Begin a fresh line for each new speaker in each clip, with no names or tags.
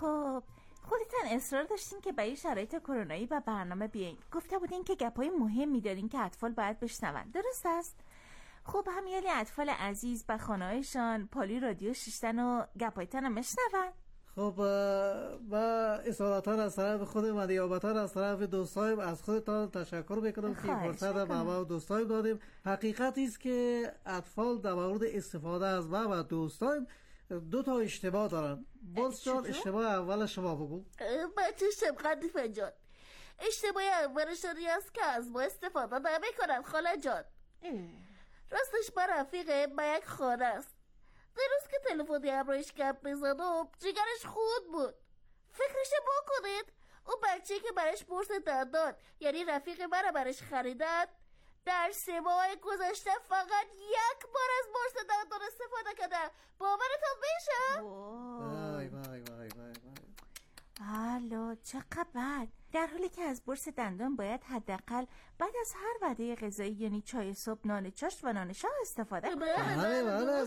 خب خودتان اصرار داشتین که برای شرایط کرونایی و برنامه بیاین. گفته بودین که گپای مهمی دارین که اطفال باید بشنون. درست است؟ خب همیالی اطفال عزیز به خانه‌هایشان پالی رادیو شیشتن و گپایتان هم بشنون.
خب با اصالتان از طرف خودم و نیابتان از طرف دوستایم از خودتان تشکر میکنم که فرصت به ما و دوستایم دادیم. حقیقت است که اطفال در مورد استفاده از ما و دوستایم دو تا اشتباه دارن. باز جان اشتباه اول شما بگو.
بچه قدیفه جان، اشتباه اولشون است که از ما استفاده نمیکنن خاله جان. راستش با رفیقه به یک خانه است. دیروز که تلفنی همراهش گپ میزدم جگرش خود بود. فکرش بکنید اون بچه که برش برس دندان یعنی رفیق من برش خریدن در 3 ماه گذشته فقط 1 بار از برس دندان استفاده کرده. باورتون میشه؟
وای وای وای وای وای.
حالا چقدر بد، در حالی که از برس دندان باید حداقل بعد از هر وعده غذایی یعنی چای صبح، نان چاشت و نان شاه استفاده کنید.
بله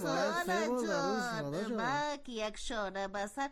بله
با یک شانه بسر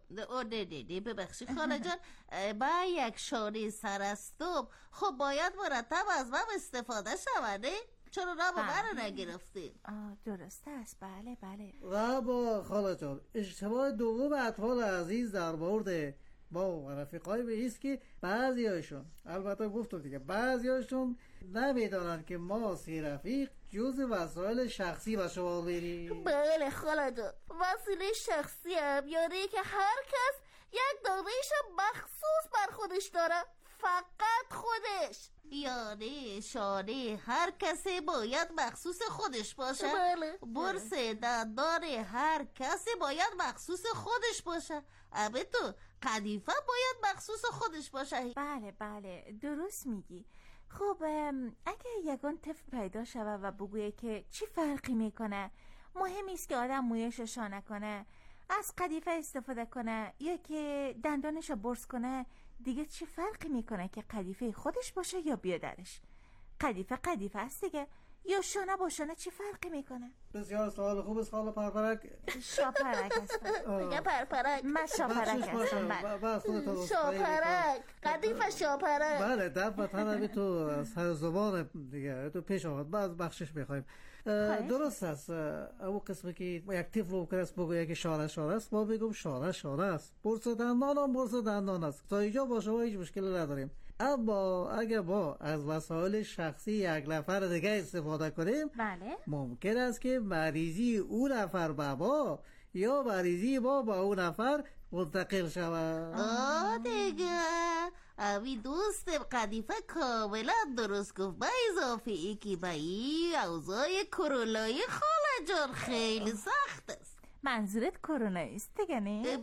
ببخشید خاله جان، با یک شانه سر از صبح خب باید مرتب از من استفاده شود. چرا راه من نگرفتید؟
درست است. بله بله.
و با خاله جان اشتباه دوم اطفال عزیز در مورد با رفیقای به ایست که بعضی هاشون، البته گفتم دیگه، بعضی هاشون نمیدانن که ما 3 رفیق جز وسایل شخصی به شما میریم.
بله خاله جان، وسیله شخصی هم یعنی که هر کس یک دانه‌ایش مخصوص بر خودش داره، فقط خودش. یعنی شانه هر کسی باید مخصوص خودش باشه.
بله.
برس دندان هر کسی باید مخصوص خودش باشه. تو قدیفه باید مخصوص خودش باشه.
بله بله درست میگی. خب اگه یگان طفل پیدا شود و بگویه که چی فرقی میکنه، مهم است که آدم مویشو شانه کنه، از قدیفه استفاده کنه یا که دندانشو برس کنه، دیگه چی فرقی میکنه که قدیفه خودش باشه یا بیادرش؟ قدیفه است دیگه. یا شانه با شانه چی فرقی میکنه؟
بسیار سوال خوب است خاله پرپرک.
شاپرک هستم.
میگه پرپرک.
من شاپرک هستم.
شاپرک قدیفه شاپرک.
بله دفعه تنمی تو سر زبان دیگه تو پیش آمد، بعد بخشش میخوایم. درست است. او قسمی که یک طفل بکنه است بگویه که شانه است، ما بگم شانه است. برس دندان است. تا اینجا با شما هیچ مشکلی نداریم. اما اگه با از وسایل شخصی یک نفر دیگه استفاده کنیم،
بله،
ممکن است که مریضی اون نفر به ما یا مریضی ما با اون نفر منتقل شود.
دیگه اوی دوست قدیفه کاملا درست گفت. با اضافه ای که با این اوضاع کرونایی خاله جان خیلی سخت است.
منظورت کرونایی است دیگه نه؟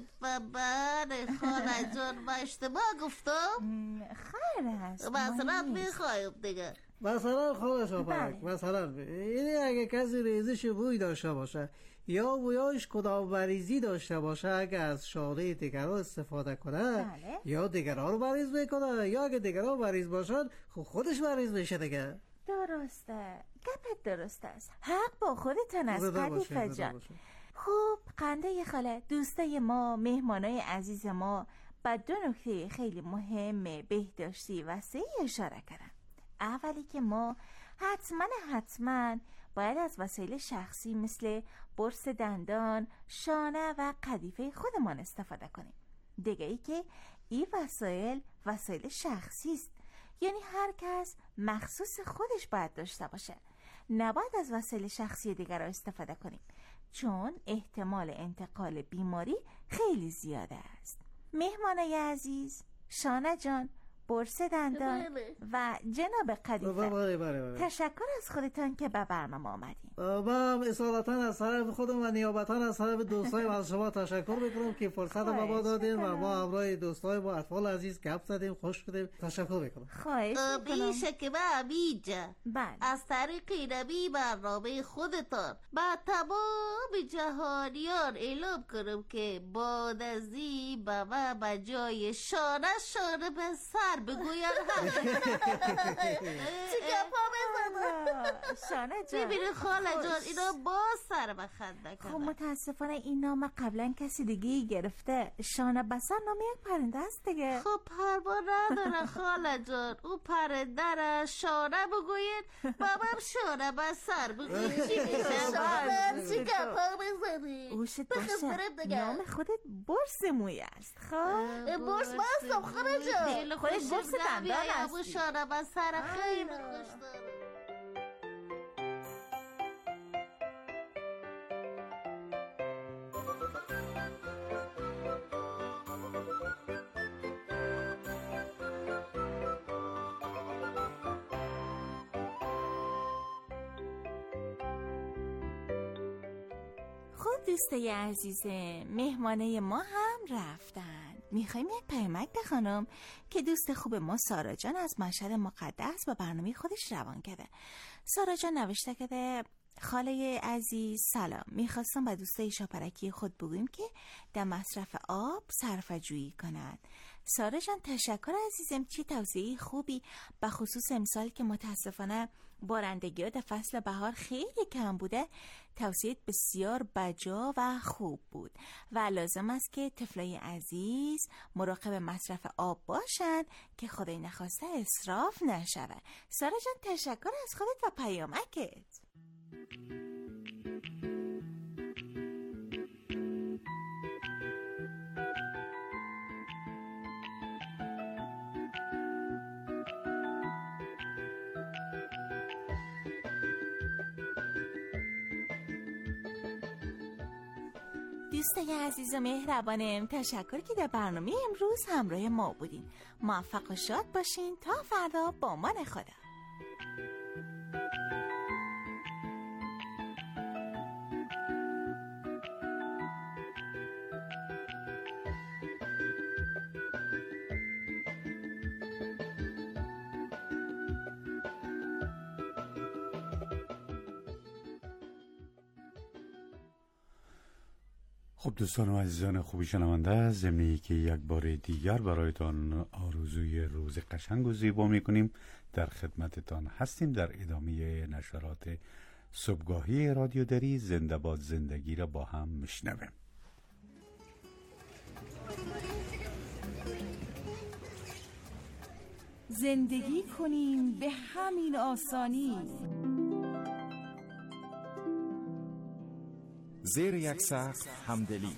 بله خاله جان، ما اشتباه گفتم؟
خیر است.
مثلا میخوایم دیگه،
مثلا خاله شاپرک، مثلا اینه اگه کسی ریزش بوی داشته باشه یا بویاش کدام مریضی داشته باشه، اگه از شانه دیگران استفاده کنه یا دیگران رو مریض میکنه، یا اگه دیگران مریض باشن خودش مریض میشه دیگه.
درسته، گپت درست است. حق با خودتان است قدیفه جان. خب قنده خاله، دوستای ما، مهمانای عزیز ما با 2 نکته خیلی مهم بهداشتی و صحی اشاره کردن. اولی که ما حتما باید از وسایل شخصی مثل برس دندان، شانه و قدیفه خودمان استفاده کنیم. دیگه ای که این وسایل شخصی است، یعنی هر کس مخصوص خودش باید داشته باشه. نباید از وسایل شخصی دیگر را استفاده کنیم، چون احتمال انتقال بیماری خیلی زیاده است. مهمانای عزیز، شانه جان، برس دندان و جناب قدیفه، تشکر از خودتان که به برنامه آمدین.
من اصالتا از طرف خودم و نیابتا از طرف دوستایم از شما تشکر میکنم که فرصت ما با دادین و ما همراه دوستای با اطفال عزیز گپ زدیم، خوش بودیم. تشکر میکنم.
خواهش میکنم.
بیشه که بیجا از طریق نبی برنامه خودتان با تمام جهانیان اعلام کنم که بعد از این به جای شانه به سر بگوید چیکار پا بزنم.
شانه جان
ببینی خاله جان اینا باز سر به خنده کنن.
خب متاسفانه این نام قبلا کسی دیگه گرفته. شانه بسر نام یک پرنده است دیگه.
خب پروا نداره خاله جان، او پرنده را شانه بگوید بابام شانه بسر بگوید. چی میشه شانه چیکار پا بزنی
اوشت باشه نام خودت برس موی است. خب
برس بستم خاله جان،
خودت برس دندان
ابو شانه بسر خیلی خوش داره.
خب دوستای عزیز، مهمانه ما هم رفتن. میخوایم یک پیامک بخونم که دوست خوب ما سارا جان از مشهد مقدس با برنامه خودش روان کرده. سارا جان نوشته کرده خاله عزیز سلام، میخواستم به دوستای شاپرکی خود بگویم که در مصرف آب صرفه جویی کنند. سارا جان تشکر عزیزم، چی توصیه خوبی، به خصوص امسال که متاسفانه بارندگی ها در فصل بهار خیلی کم بوده. توصیه بسیار بجا و خوب بود و لازم است که طفلای عزیز مراقب مصرف آب باشند که خدای نخواسته اسراف نشوه. سارا جان تشکر از خودت و پیامکت. دوستای عزیز و مهربانم، تشکر که در برنامه امروز همراه ما بودین. موفق و شاد باشین تا فردا با امان خدا.
خب دوستان و عزیزان خوبی شنونده، ضمنی که یک بار دیگر برایتان آرزوی روز قشنگ و زیبا میکنیم. در خدمتتان هستیم در ادامه نشرات صبحگاهی رادیو دری. زنده باد زندگی را با هم میشنویم.
زندگی کنیم به همین آسانی،
زیر یک سقف همدلی،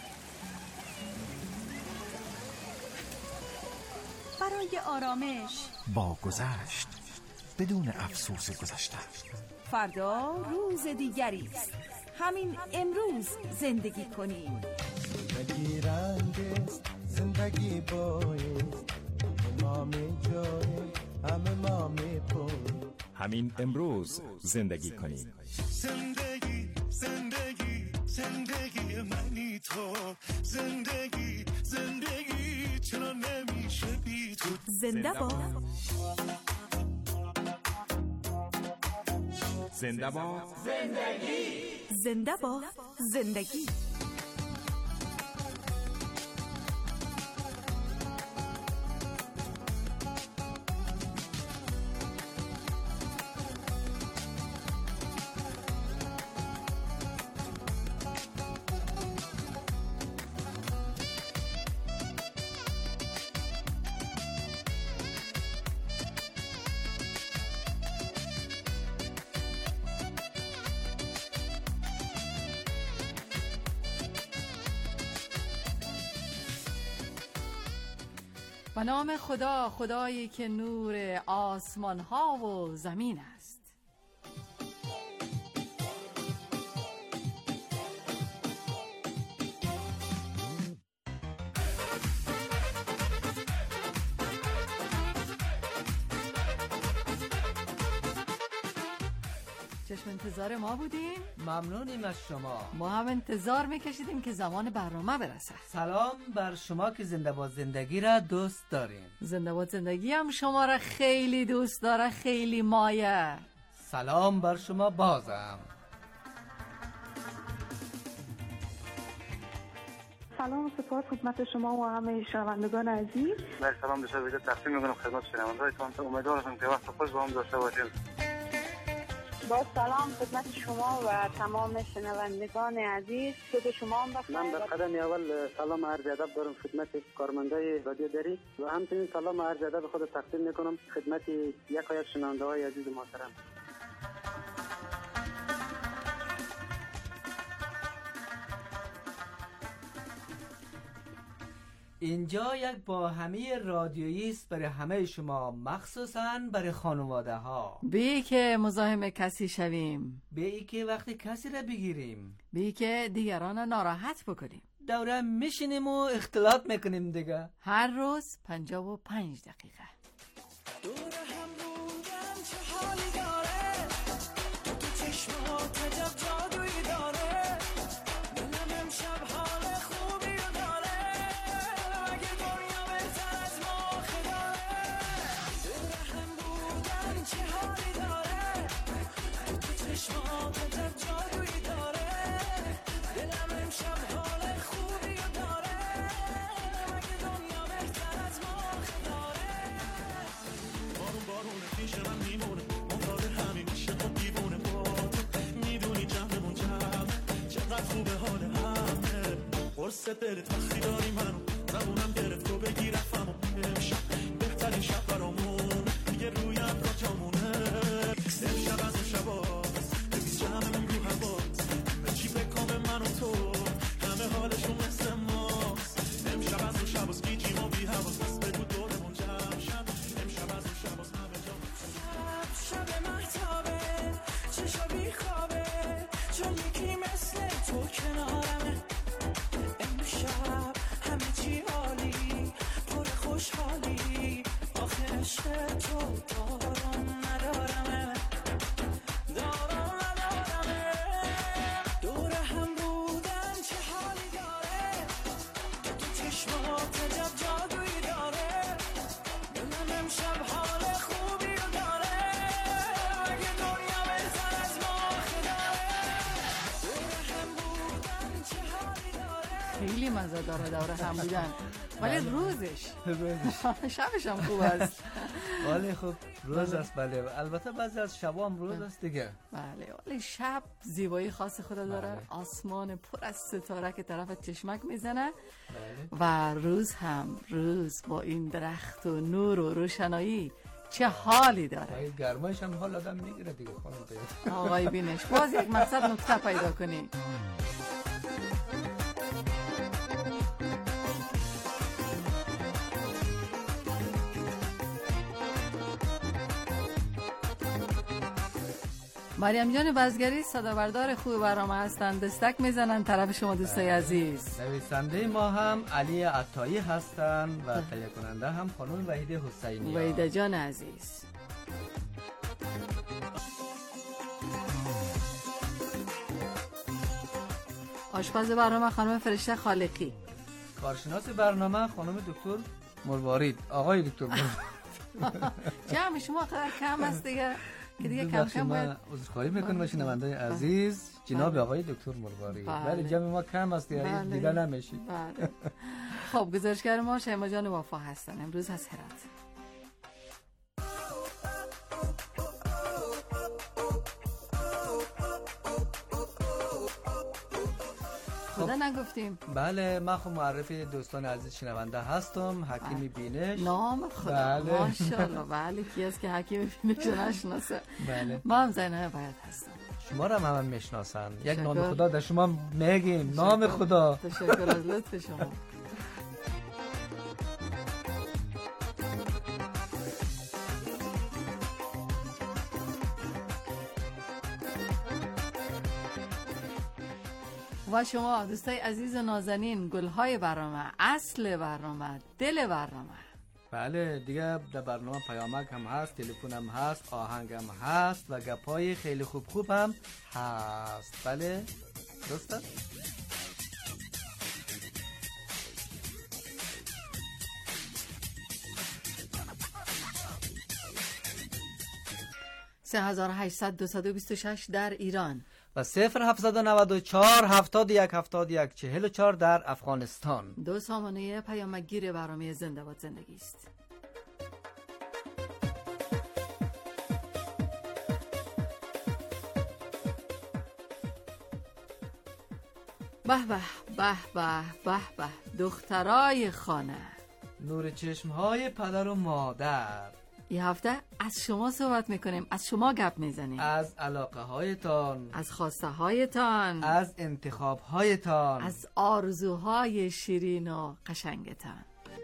برای آرامش
با گذشت بدون افسوس گذشته.
فردا روز دیگری است، همین امروز زندگی کنیم.
زندگی رنگ است، زندگی بایست، ما می جاییم، همه ما می پویم.
همین امروز زندگی کنیم.
زندگی زندگی زندگی منی تو، زندگی زندگی چرا نمیشه بی تو.
زنده باد
زنده باد
زندگی، زنده باد زندگی.
به نام خدا، خدایی که نور آسمان ها و زمین است. چشم انتظار ما بودیم.
ممنونیم از شما.
ما هم انتظار میکشیدیم که زمان برنامه برسه.
سلام بر شما که زنده باد زندگی را دوست دارین.
زنده باد زندگی هم شما را خیلی دوست داره، خیلی مایه.
سلام بر شما بازم.
سلام و سپاس خدمت شما و همه شنوندگان عزیز.
سلام بشه دیگه تقدیم میکنم خدمت شنوندگانتون. امیدوارم که وقت خوش با هم داشته باشیم.
با سلام خدمت شما و تمام شنوندگان عزیز. صبح شما هم بخیر.
من در قدم اول سلام عرض ادب دارم خدمت کارمندای رادیو دری و همچنین سلام عرض ادب خود تقدیم میکنم خدمت یک شنونده‌های عزیز محترم.
اینجا یک با همه رادیویی است برای همه شما، مخصوصاً برای خانواده ها.
بی که مزاحم کسی شویم،
بی که وقتی کسی را بگیریم،
بی که دیگران را ناراحت بکنیم.
دوره میشینیم و اختلاط میکنیم دیگه.
هر روز 55 دقیقه.
دور هم بودن چه حالی داره، تو چشمات عجب جادویی داره، دلم امشب حال خوبی رو داره، مگه دنیا بهتر از ما داره. دور هم بودن چه حالی داره، تو چشمات عجب جادویی داره، دلم امشب حال خوبی رو داره، مگه دنیا بهتر از ما داره. بارون پیش من میمونه، منتظر همین میشه تو دیوونه بود، میدونی جمعمون جمعه چقدر خوبه حال همه، قرص دلت وقتی داری منو زبونم گرفت تو بگی رفتم و امشب بهترین شب برامون دیگه رویم را جامونه، امشب از اون شباست ببین جمعمون رو هواست، همه چی بکامه من و تو همه حالشون مثل ماست، امشب از اون شباست گیجیم و بی حواست، بس بگو دورمون جمع شب، امشب از اون شباست همه جا شب محتابه چشا بی خوابه، چون یکی مثل تو کنارمه، امشب همه چی عالی پر خوشحالی، آخه عشق تو دارم ندارمه، دارم ندارمه. دور هم بودن چه حالی داره، تو چشمات عجب جادویی داره، دلم امشب حال خوبی رو داره، مگه دنیا بهتر از ما داره. دور هم بودن چه حالی داره.
خیلی مزه داره دوره هم بودن، ولی روزش شبش هم خوب است.
ولی خب روز است. بله البته بعضی از شبا هم روز است دیگه.
بله ولی شب زیبایی خاص خود داره. آسمان پر از ستاره که طرف چشمک میزنه و روز هم روز با این درخت و نور و روشنایی چه حالی داره.
گرمایش هم حال آدم میگیره دیگه. خانم
آقای بینش باز یک مقصد نکته پیدا کنی. مریم جان بزگری صدابردار خوب برنامه هستن، دستک میزنن طرف شما دوستای عزیز.
نویسنده ما هم علی عطایی هستن و تهیه کننده هم خانم وحیده حسینی.
وحیده جان عزیز. آشپز برنامه خانم فرشته خالقی.
کارشناس برنامه خانم دکتر مروارید. آقای دکتر مروارید.
جمع شما قدر کم است دیگه که دیگه کم کم باید
عذرخواهی میکنم با شنوندگان عزیز جناب آقای دکتر مروارید. ولی جمع ما کم است دیگه نمیشید.
خب گزارشگر ما شیما جان وفا هستن امروز از هرات. خدا نگفتیم.
بله من خب معرفی دوستان عزیز شنونده هستم، حکیم بینش.
نام خدا. بله. ماشاءالله. بله کی است که حکیم بینش نشناسه؟
بله
ما هم زینب باید هستم.
شما را هم میشناسن. یک نام خدا در شما میگیم. نام خدا.
تشکر از لطف شما. و شما دوستای عزیز و نازنین، گلهای برنامه، اصل برنامه، دل برنامه.
بله دیگه در برنامه پیامک هم هست، تلفن هم هست، آهنگ هم هست و گپای خیلی خوب هم هست. بله درسته؟
$3826 در ایران،
و 0794 71 71 44 در افغانستان.
2 سامانه پیامگیر برنامه زنده باد زندگی است. به به به به به به دخترای خانه،
نور چشمهای پدر و مادر،
این هفته از شما صحبت میکنیم، از شما گپ میزنیم،
از علاقه هایتان،
از خواسته هایتان،
از انتخاب هایتان،
از آرزوهای شیرین و قشنگتان.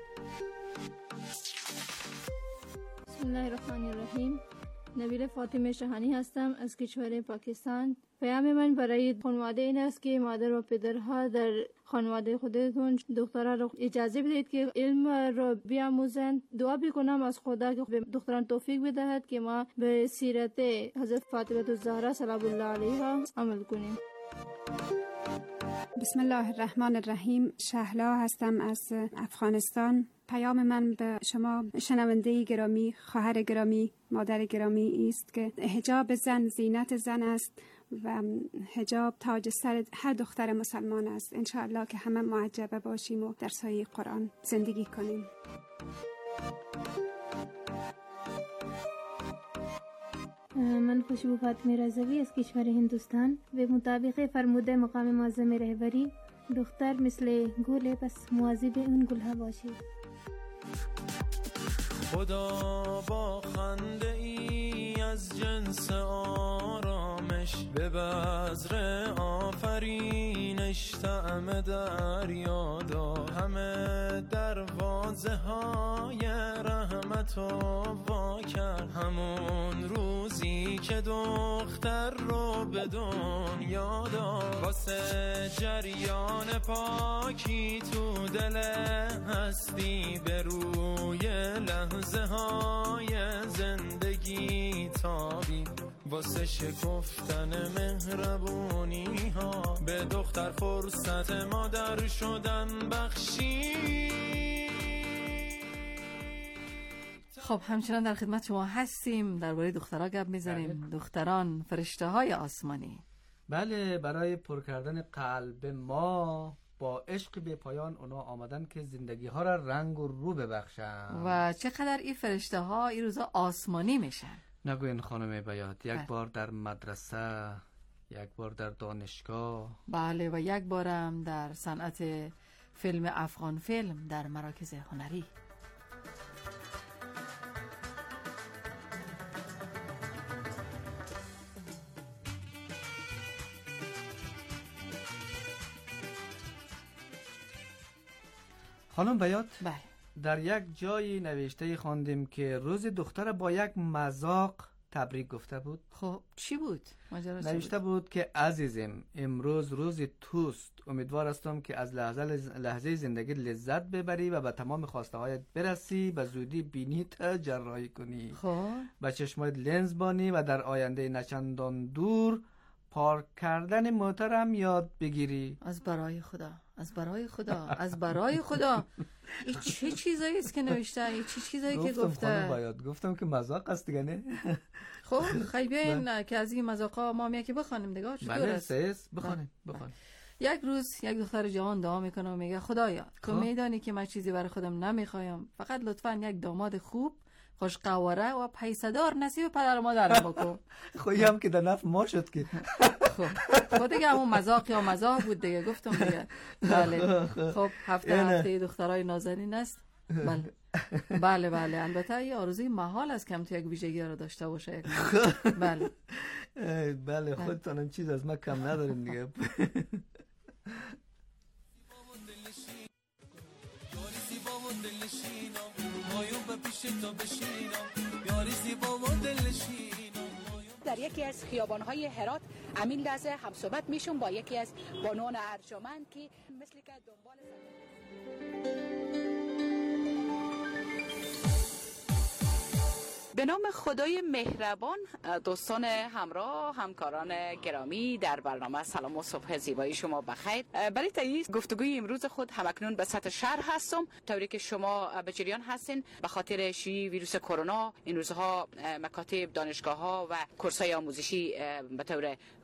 بسم الله الرحمن الرحیم. نبیل فاطمه شاهانی هستم از کشور پاکستان. پیام من برای خانواده این است که مادر و پدرها در خانواده خودتون دخترها رو اجازه بدهید که علم رو بیاموزند. دعا بکنم از خدا که به دختران توفیق بدهد که ما به سیرت حضرت فاطمه الزهرا سلام الله علیها عمل کنیم.
بسم الله الرحمن الرحیم. شهلا هستم از افغانستان. پیام من به شما شنونده گرامی، خواهر گرامی، مادر گرامی است که حجاب زن زینت زن است و حجاب تاج سر هر دختر مسلمان است. انشاءالله که همه معجبه باشیم و در سایه قرآن زندگی کنیم.
من خوشبو فاطمه رضوی از کشور هندوستان. به مطابق فرموده مقام معظم رهبری، دختر مثل گل، پس مواظب اون گلها باشید.
خدا با خنده ای از جنس آرامش، به بذر آفرینش طعم دریا داد. همه دروازه های رحمت و وا کرد، همون روزی که دختر رو به دنیا داد. واسه جریان پاکی تو دل هستی، به روی لحظه های زندگی تابید. واسه شکفتن مهربونی ها، به دختر فرصت مادر شدن بخشی.
خب همچنان در خدمت شما هستیم، درباره دخترها گپ میزنیم. دختران فرشته های آسمانی.
بله، برای پر کردن قلب ما با عشق به پایان اونا آمدن که زندگی ها را رنگ و رو ببخشن.
و چقدر این فرشته ها این روزا آسمانی میشن.
نگوین خانم بیات، یک بار در مدرسه، یک بار در دانشگاه،
بله، و یک بارم در صنعت فیلم افغان فیلم در مراکز هنری.
خانم بیات،
بله،
در یک جایی نوشته خواندیم که روز دختر با یک مذاق تبریک گفته بود.
خب چی بود؟
نوشته بود که عزیزم، امروز روز توست. امیدوار هستم که از لحظه زندگی لذت ببری و به تمام خواسته هایت برسی. به زودی بینیت جراحی کنی،
خب
به چشمایت لنز بانی و در آینده نچندان دور پارک کردن موترم یاد بگیری.
از برای خدا، از برای خدا، از برای خدا. این چه چیزایی است که نوشته؟ این چه چیزایی که گفته؟
گفتم که مذاق است دیگه، نه؟
خب خیلی بیاین که از این مذاقا ما میگه بخونیم دیگه. چطور است؟
بله، بخونیم.
یک روز یک دختر جوان دعا میکنه و میگه خدایا تو میدانی که من چیزی برای خودم نمیخوایم، فقط لطفاً یک داماد خوب، خوش قواره و پیسدار نصیب پدر و مادرم بکن.
خویی هم که در نفع ما شد که.
خب دیگه همون مذاق یا مزاح بود دیگه، گفتم دیگه. بله. خب هفته دخترای نازنین است. بله بله، البته یه آرزوی محال است که هم تو یک ویژگی رو داشته باشه. بله
بله، خودتانم چیز از ما کم نداریم دیگه.
در یکی از خیابان‌های هرات همین لحظه هم صحبت میشم با یکی از بانوان ارجمند که مثل که دنبال به نام خدای مهربان. دوستان همراه، همکاران گرامی، در برنامه سلام و صبح زیبایی شما بخیر. برای تایید گفتگوی امروز خود همکنون به سطح شهر هستم، طوری که شما به جریان هستین. به خاطر شیوع ویروس کرونا این روزها مکاتب، دانشگاه ها و کورس‌های آموزشی به طور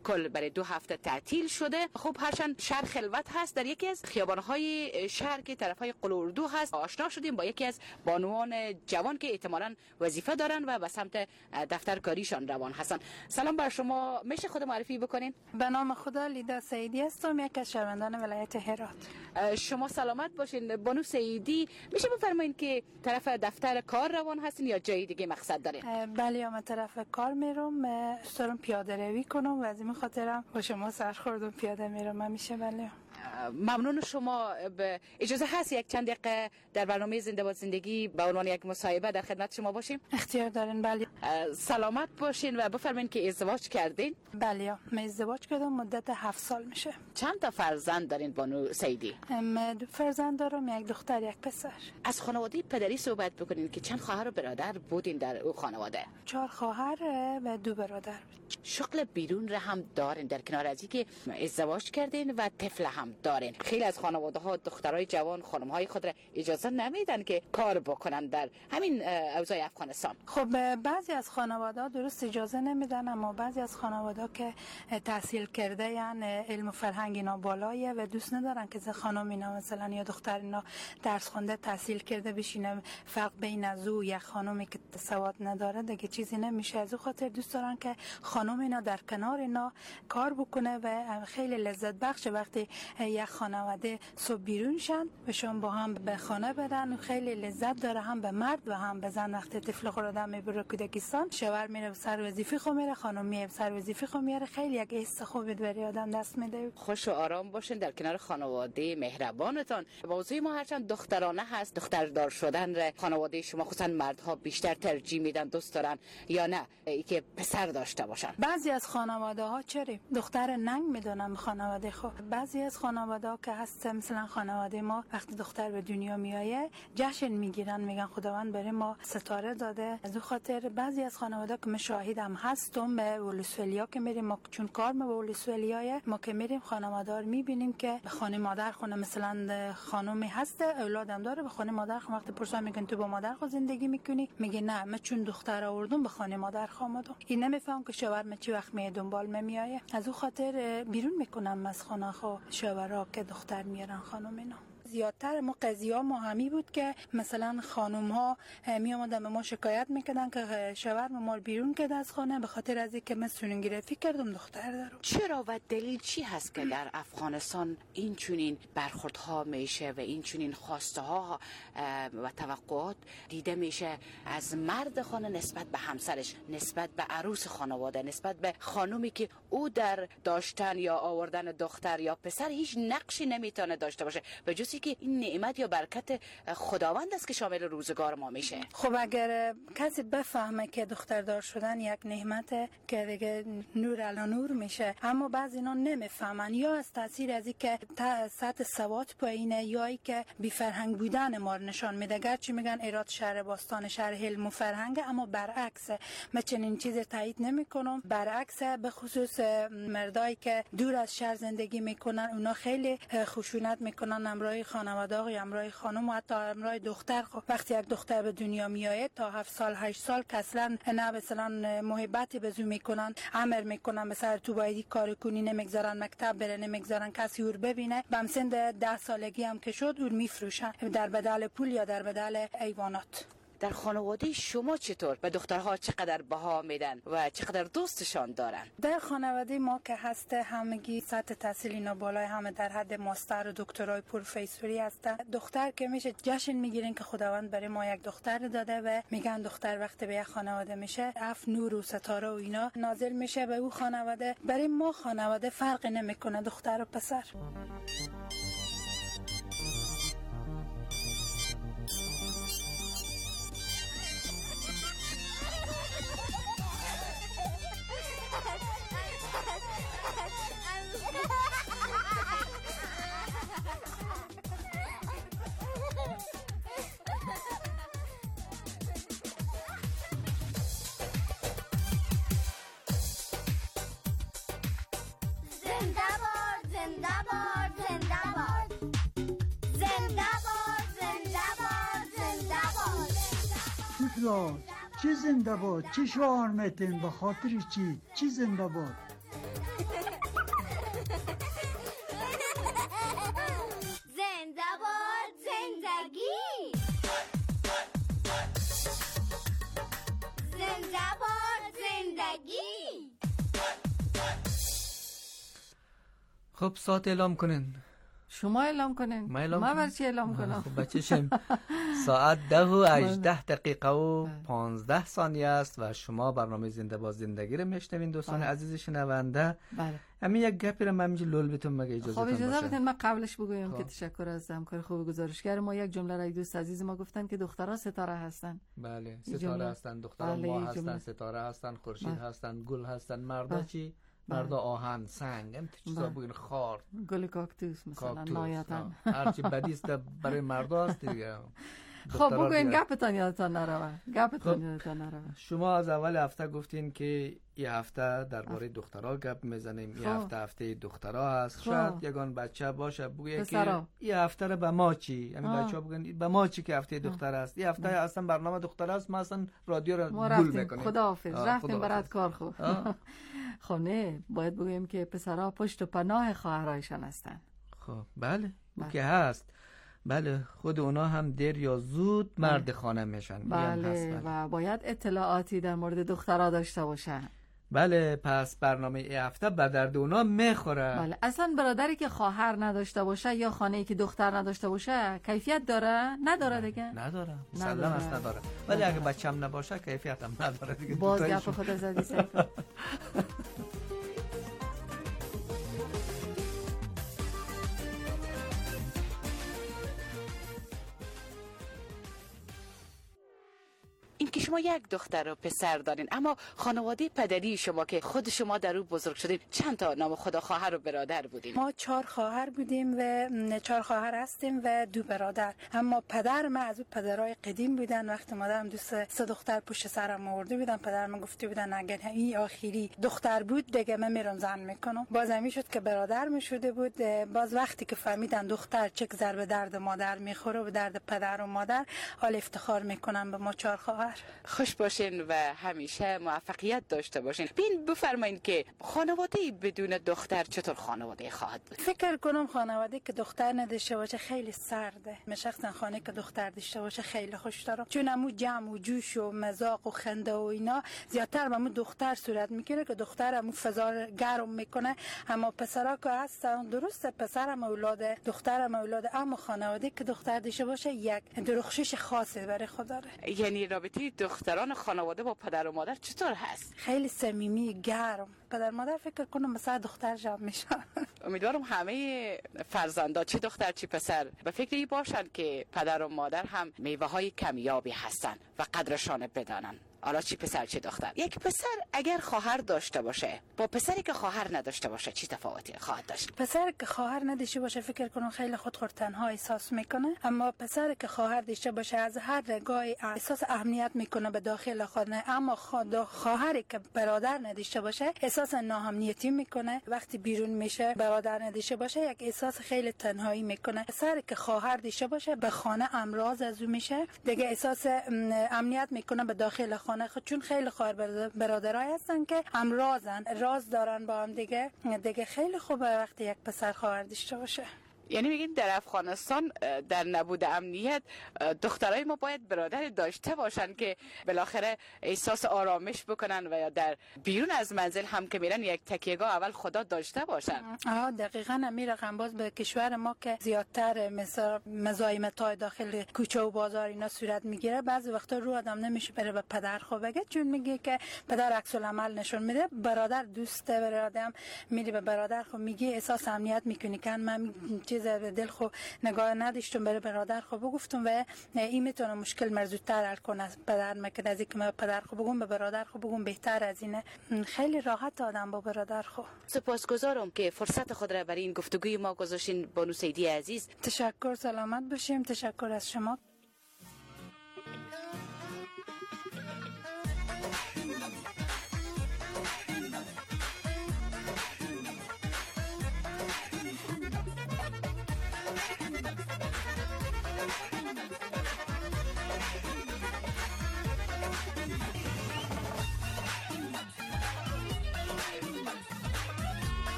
کل برای 2 هفته تعطیل شده. خب هرچند شهر خلوت هست، در یکی از خیابان‌های شهر که طرفای قلاردو هست آشنا شدیم با یکی از بانوان جوان که احتمالاً وظیفه دارن و به سمت دفتر کاریشان روان هستن. سلام بر شما، میشه خود معرفی بکنین؟
به نام خدا لیدا سعیدی هستم، یک از شهروندان ولایت هرات.
شما سلامت باشین. بانو سعیدی، میشه بفرمایید که طرف دفتر کار روان هستین یا جای دیگه مقصد داره؟
بله، من طرف کار میرم، دارم پیاده روی کنم و از این خاطرم با شما سرخوردم پیاده میرم همیشه. بله
ممنون شما. به اجازه هست یک چند دقیقه در برنامه زنده باد زندگی به عنوان یک مصاحبه در خدمت شما باشیم؟
اختیار دارین. بله.
سلامت باشین و بفرمایید که ازدواج کردین؟
بله، من ازدواج کردم، مدت 7 سال میشه.
چند تا فرزند دارین بانو سعیدی؟
من 2 فرزند دارم، یک دختر یک پسر.
از خانواده پدری صحبت بکنین که چند خواهر و برادر بودین در او خانواده؟
4 خواهر و 2 برادر.
شغل بیرون را هم دارین در کنار از اینکه ازدواج کردین و طفل هم دارین؟ خیلی از خانواده ها دخترای جوان خانم های خود را اجازه نمیدن که کار بکنن در همین اوضاع افغانستان.
خب بعضی از خانواده ها درست اجازه نمیدن، اما بعضی از خانواده ها که تحصیل کرده یعنی علم و فرهنگ اینا بالایه و دوست ندارن که خانم اینا مثلا یا دختر اینا درس خونده تحصیل کرده بشینه. فرق بین از او یا خانمی که سواد نداره دیگه چیزی نمیشه. از او خاطر دوست دارن که خانم اینا در کنار اینا کار بکنه و خیلی لذت بخش وقتی یک خانواده صبح بیرون شن و شام با هم به خانه برن. خیلی لذت داره، هم به مرد و هم به زن. وقتی طفل خورده میبره کودکستان، شوهر میره سر وظیفه خو میره، خانم میره سر وظیفه خو میره. خیلی یک حس خوبی برای آدم دست میده.
خوش و آرام باشین در کنار خانواده مهربانتان. موضوع ما هرچند دخترانه هست، دختردار شدن را خانواده شما خصوصا مردها بیشتر ترجیح میدن، دوست دارن یا نه اینکه پسر داشته باشن؟
بعضی از خانواده ها چرا دختر ننگ میدونن خانواده خو. بعضی از خانواده ها که هست مثلا خانواده ما وقتی دختر به دنیا میایه جشن میگیرن، میگن خداوند برای ما ستاره داده. از اون خاطر بعضی از خانواده که من شاهدم هستم به ولسوالیا که میریم ما، چون کار ما به ولسوالیای ما که میریم خانواده رو میبینیم که به خانه مادر خونه مثلا خانومی هست اولادم داره، به خانه مادر خونه وقتی پرسان میگن تو با مادر خود زندگی میکنی، میگه نه من چون دختر آوردم به خانه مادر آمدم. این نمیفهم که شوهر من چی وقت می دنبال میایه. از اون خاطر بیرون میکنم از خانه خو شوهرها که دختر میارن خانم اینا. زیادتر ما قضیه ها همی بود که مثلا خانم ها می آمدن به ما شکایت میکردن که شوهر ما بیرون کرده از خانه به خاطر از اینکه من سونوگرافی کردم دختر دارم.
چرا و دلیل چی هست که در افغانستان این چنین برخوردها میشه و این چنین خواسته ها و توقعات دیده میشه از مرد خانه نسبت به همسرش، نسبت به عروس خانواده، نسبت به خانومی که او در داشتن یا آوردن دختر یا پسر هیچ نقشی نمیتونه داشته باشه، به جز که این نعمت یا برکت خداوند است که شامل روزگار ما میشه؟
خب اگر کسی بفهمه که دختردار شدن یک نعمته که دیگه نور علی نور میشه، اما بعضی اینا نمیفهمن، یا از تاثیر از اینکه سطح سواد پایینه یا ای که بی فرهنگ بودن ما نشان میده. گرچه میگن ایراد شهر باستان شهر علم و فرهنگ، اما برعکس. من چنین چیز تایید نمیکنم، برعکس. به خصوص مردایی که دور از شهر زندگی میکنن اونا خیلی خشونت میکنن امرای خانواده یا امرای خانم و حتی امرای دختر. خب وقتی یک دختر به دنیا میآید تا 7 سال 8 سال که اصلا نه مثلا محبتی به زو میکنن، امر میکنن مثلا تو باید کار کنی، نمیگذارن مکتب بره، نمیگذارن کسی اور ببینه. بمسند 10 سالگی هم که شد اور میفروشن در بدل پول یا در بدل ایوانات.
در خانواده شما چطور؟ به دخترها چقدر بها میدن و چقدر دوستشان دارن؟
در خانواده ما که هست همگی سطح تحصیلی اینا بالای، همه در حد ماستر و دکترای پروفسوری هستن. دختر که میشه جشن میگیرن که خداوند برای ما یک دختر داده و میگن دختر وقتی به یک خانواده میشه اف نور و ستاره و اینا نازل میشه به او خانواده. برای ما خانواده فرق نمیکنه دختر و پسر.
چی زنده باد؟ چی شعار میتین؟ به خاطر چی زنده باد؟ زندگی. زنده باد زندگی.
خب ساعت اعلام کنین.
شما اعلام کنین. ما برچی اعلام کنم؟
خب بچه شم ساعت 10:18 و 15 ثانیه است و شما برنامه زنده با زندگی رو میشنوین دوستان عزیز شنونده.
بله.
همین یک گپی رو من اینجا لول بهتون مگه اجازه باشه.
خب اجازه بدین من قبلش بگویم که تشکر از همکار خوب گزارشگر ما. یک جمله را دوست عزیز ما گفتن که دخترها ستاره هستن.
بله ستاره هستن، دخترها ما هستن، ستاره هستن، خورشید هستن، گل هستن، مردا چی؟ مردا آهن، سنگ، هم چیزا بگین، خار،
گل کاکتوس مثلا نهایتا
هرچی بدی است برای مردا است دیگه.
خب بگوین گپتان یادتان نروه.
شما از اول هفته گفتین که این هفته درباره دخترها گپ میزنیم. این هفته دخترها هست. شاید یگان بچه باشه بگه که این هفته رو به ما چی؟ همین بچه‌ها بگن به ما چی که هفته دختر است. این هفته اصلا برنامه دختر است، ما اصلا رادیو رو گول میکنیم.
خداحافظ. رفتیم برات کار خوب. خب نه باید بگویم که پسرها پشت و پناه خواهرایشان هستن.
خب بله که هست. بله خود اونا هم دیر یا زود مرد خانه میشن.
بله و باید اطلاعاتی در مورد دخترها داشته باشن.
بله پس برنامه ای هفته به درد اونا میخوره.
بله اصلا برادری که خواهر نداشته باشه یا خانه‌ای که دختر نداشته باشه کیفیت داره؟ نداره دیگه.
نداره. مسلم است نداره. ولی اگه بچه‌م نباشه کیفیت هم نداره دیگه.
باز گپ خود زدی سیف.
این که شما یک دختر و پسر دارین، اما خانواده پدری شما که خود شما در او بزرگ شدین چند تا نام خدا خواهر و برادر بودین؟
ما 4 خواهر بودیم و 4 خواهر هستیم و 2 برادر. اما پدر ما از اون پدرای قدیم بودن. وقتی مادرم دوست 3 دختر پشت سرم آورده بودن، پدرم گفته بودن اگر این آخری دختر بود دیگه من میرم زن میکنم. باز همی شد که برادر میشده بود. باز وقتی که فهمیدن دختر چه ضربه درد مادر میخوره و درد پدر و مادر، حال افتخار میکنم به ما 4 خواهر.
خوش باشین و همیشه موفقیت داشته باشین. بین بفرمایین که خانواده بدون دختر چطور خانواده خواهد بود؟
فکر کنم خانواده که دختر نداشته باشه خیلی سرده. من شخصا خانه که دختر داشته باشه خیلی خوش دارم، چون همون جمع و جوش و مزاق و خنده و اینا زیادتر به همون دختر صورت میگیره که دختر همون فضا گرم میکنه. اما پسرا که هستن درسته، پسرم اولاد، دخترم اولاد، اما خانواده که دختر داشته باشه یک درخشش خاصی برای خود داره.
یعنی رابطه دختران خانواده با پدر و مادر چطور هست؟
خیلی صمیمی، گرم. پدر مادر فکر کنم مثلا دختر جمع میشن.
امیدوارم همه فرزندان چه دختر چه پسر به فکر این باشن که پدر و مادر هم میوه های کمیابی هستن و قدرشان بدانن. حالا چی پسر چه دختر. یک پسر اگر خواهر داشته باشه با پسری که خواهر نداشته باشه چی تفاوتی خواهد داشت؟
پسر که خواهر نداشته باشه فکر کنم خیلی خود تنها احساس میکنه، اما پسر که خواهر داشته باشه از هر نگاهی احساس اهمیت میکنه به داخل خانه. اما خواهری که برادر نداشته باشه احساس ناامنیتی میکنه. وقتی بیرون میشه برادر نداشته باشه یک احساس خیلی تنهایی میکنه. پسر که خواهر داشته باشه به خانه امراض از او میشه دیگه، احساس امنیت میکنه به داخل خانه، چون خیلی خواهر برادرای هستن که امراضن، راز دارن با هم دیگه خیلی خوبه وقتی یک پسر خواهر داشته باشه.
یعنی میگین در افغانستان در نبود امنیت دخترای ما باید برادر داشته باشن که بالاخره احساس آرامش بکنن و یا در بیرون از منزل هم که میرن یک تکیهگاه اول خدا داشته باشن.
دقیقاً همین رقم. باز به کشور ما که زیادتر مزاحمت‌های داخل کوچه و بازار اینا صورت میگیره، بعضی وقتا رو آدم نمیشه بره به پدر خو بگه، چون میگه که پدر عکس العمل نشون میده. برادر دوست برادرم میری به برادر خو میگه احساس امنیت میکنی که من به دل خو نگاه نداشتم برای برادر خو بگفتم و این میتونه مشکل مرزوتر حل کنه پدر مکد از اینکه من پدر خو بگم به برادر خو بگم بهتر از اینه. خیلی راحت آدم با برادر خو.
سپاسگزارم که فرصت خود را برای این گفتگوی ما گذاشتین بانو سیدی عزیز.
تشکر، سلامت باشیم. تشکر از شما.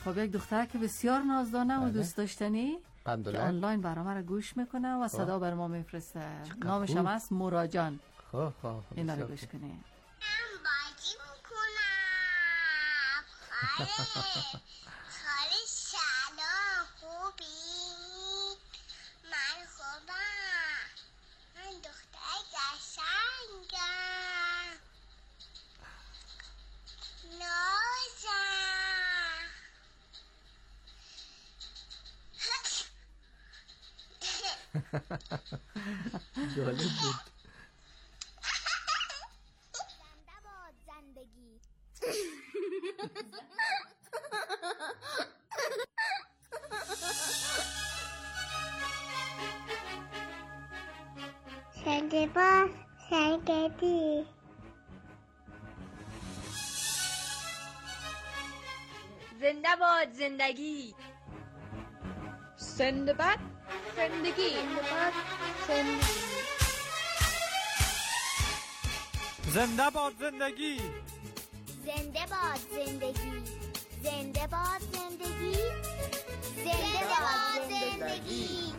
خب یک دختره که بسیار نازدانه و دوست داشتنی که آنلاین برنامه رو گوش میکنه و صدا بر ما میفرسته. نامش هم است موراجان.
خب
اینا رو گوش کنی.
بازی میکنم. خاله سلام، خوبی؟ من خوبم. من دختر قشنگم. نازم.
جالب بود.
زنده باد زندگی. زنده باد زندگی.
زنده باد زندگی. زنده باد زندگی.
زنده باد زندگی.
زنده باد زندگی. زنده باد زندگی. زنده باد زندگی.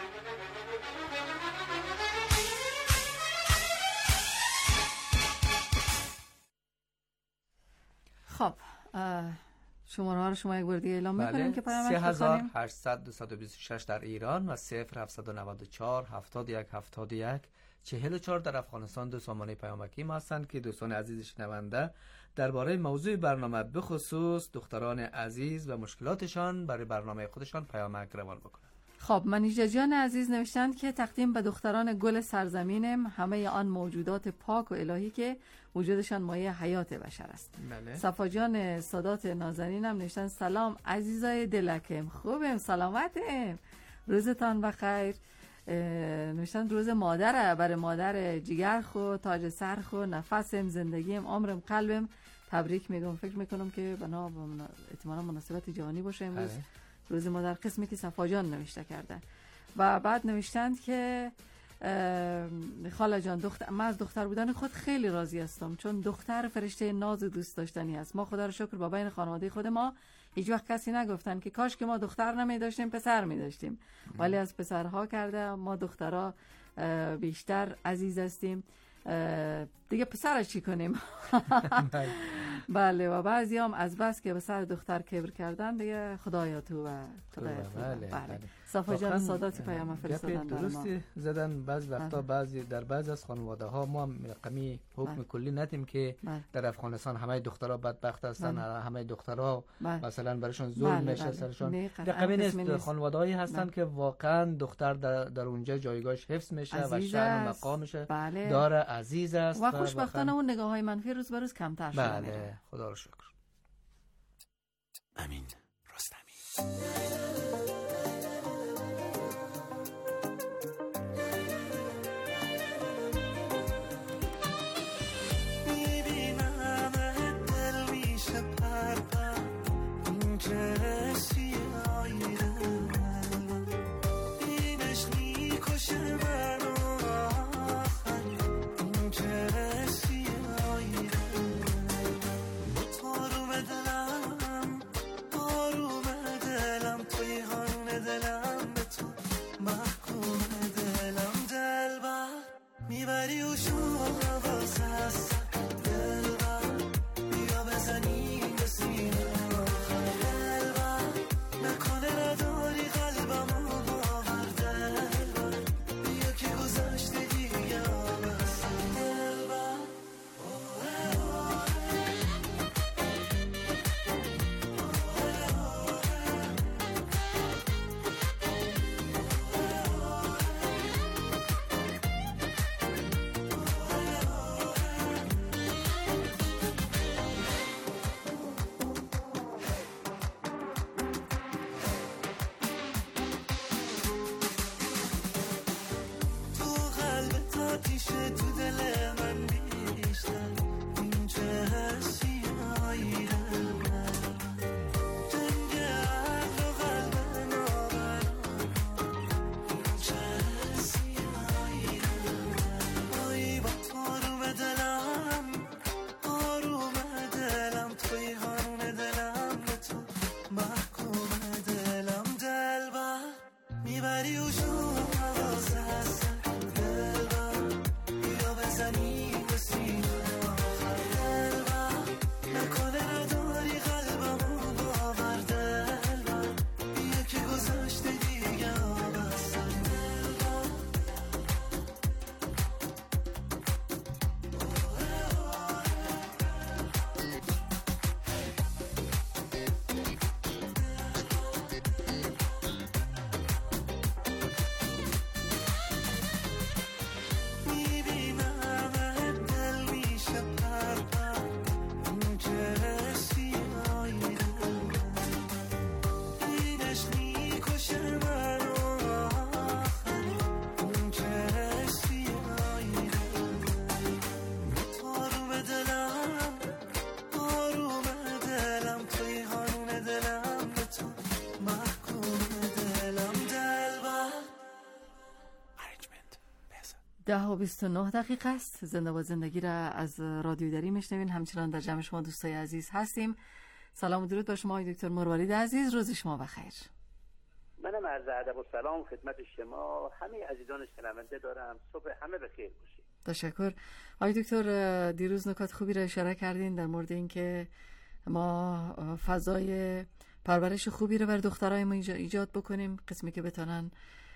خب شماره ها رو شما یک بار دیگه اعلام میکنیم که پیامک بخونیم.
3800 در ایران و 0794 71 71 44 در افغانستان دو سامانه پیامکی ما هستند که دوستان عزیز شنونده درباره موضوع برنامه بخصوص دختران عزیز و مشکلاتشان برای برنامه خودشان پیامک روان بکنند.
خب منیژه جان عزیز نوشتند که تقدیم به دختران گل سرزمینم، همه آن موجودات پاک و الهی که وجودشان مایه حیات بشر است.
بله.
صفا جان سادات نازنینم نوشتند سلام عزیزای دلکم، خوبم سلامتم، روزتان بخیر. نوشتند روز مادره، برای مادر جگر خو، تاج سر خو، نفسم، زندگیم، عمرم، قلبم تبریک میگم. فکر میکنم که بنا احتمالاً مناسبت جهانی باشه امروز روز مادر، قسمی که صفا جان نوشته کرده. و بعد نوشتند که خاله جان من از دختر بودن خود خیلی راضی هستم، چون دختر فرشته ناز و دوست داشتنی است. ما خدا رو شکر با بین خانواده خود ما هیچ وقت کسی نگفتن که کاش که ما دختر نمی داشتیم پسر می داشتیم، ولی از پسرها کرده ما دخترها بیشتر عزیز هستیم. دیگه پسرش چی کنیم؟ بله. و بعضی هم از بس که به سر دختر کبر کردن دیگه خدایا تو و خدایا تو. بله. صفا جان ساداتی پیام فرستادن
درستی زدن. بعض وقتا در بعض از خانواده ها ما رقمی حکم کلی ندیم که در افغانستان همه دخترها بدبخت هستن، همه دخترها مثلا برایشون ظلم میشه سرشون. رقمی نیست. خانواده هایی هستن که واقعا دختر در اونجا جایگاهش حفظ میشه و شأن و مقامش داره، عزیز است
و خوشبختانه اون نگاه های منفی روز به روز کمتر شده.
بله خدا رو شکر.
امین رستمی.
10:29 است. زنده با زندگی را از رادیو دری میشنوین. همچنان در جمع شما دوستای عزیز هستیم. سلام و درود با شما دکتر مروارید عزیز. روز شما بخیر.
منم عرض ادب و سلام خدمت شما همه عزیزان شنونده دارم. صبح همه بخیر باشید.
تشکر. آقای دکتر دیروز نکات خوبی را اشاره کردین در مورد اینکه ما فضای پرورش خوبی رو بر دخترای ما ایجاد بکنیم، قسمی که بتونن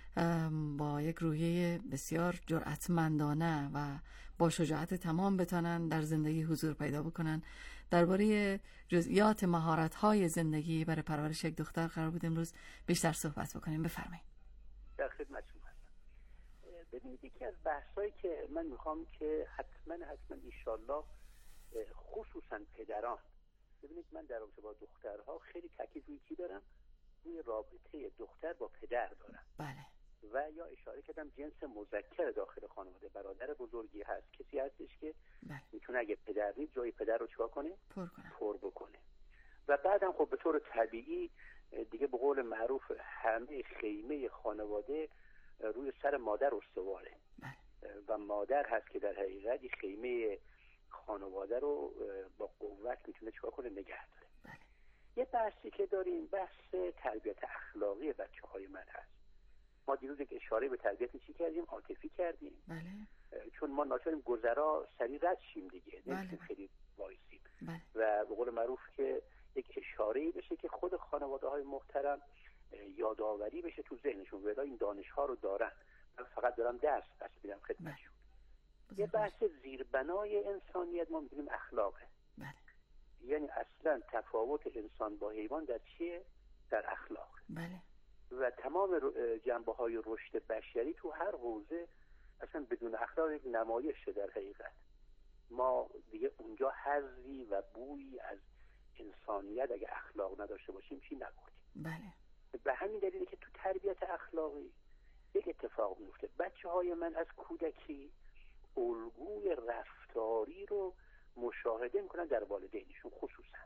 با یک روحیه بسیار جرأتمندانه و با شجاعت تمام بتونن در زندگی حضور پیدا بکنن. درباره جزئیات مهارت‌های زندگی برای پرورش یک دختر قرار بود امروز بیشتر صحبت بکنیم. بفرمایید.
در خدمت شما هستم. ببینید یکی از بحثایی که من میخوام که حتما انشالله خصوصا پدران، ببینید من در رابطه با دخترها خیلی تاکید روی چی دارم؟ روی رابطه دختر با پدر دارم.
بله.
و یا اشاره کردم جنس مذکر داخل خانواده، برادر بزرگی هست، کسی هستش که میتونه اگه پدر نیست جای پدر رو چیکار کنه؟ پر بکنه. و بعدم خب به طور طبیعی دیگه به قول معروف همه خیمه خانواده روی سر مادر استواره و مادر هست که در حقیقت خیمه خانواده رو با قوت میتونه چیکار کنه؟ نگه داره. یه بحثی که داریم بحث تربیت اخلاقی بچه‌های من هست. ما دیروز یک اشاره به تربیت چی کردیم؟ عاطفی کردیم. چون ما ناچاریم گذرا سریع رد شیم دیگه، نمیتونیم خیلی وایسیم. و به قول معروف که یک اشاره‌ای بشه که خود خانواده‌های محترم یادآوری بشه تو ذهنشون، ولی این دانش‌ها رو دارن، من فقط دارم درس میدم خدمتشون. یه بحث زیربنای انسانیت ما می‌دونیم اخلاقه. یعنی اصلا تفاوت انسان با حیوان در چیه؟ در اخلاق. و تمام جنبه‌های رشد بشری تو هر حوزه اصلا بدون اخلاق یک نمایشه. در حقیقت ما دیگه اونجا حظی و بویی از انسانیت اگه اخلاق نداشته باشیم چی نبودیم. به همین دلیله که تو تربیت اخلاقی یک اتفاق میفته. بچه‌های من از کودکی الگوی رفتاری رو مشاهده میکنن در والدینشون خصوصا.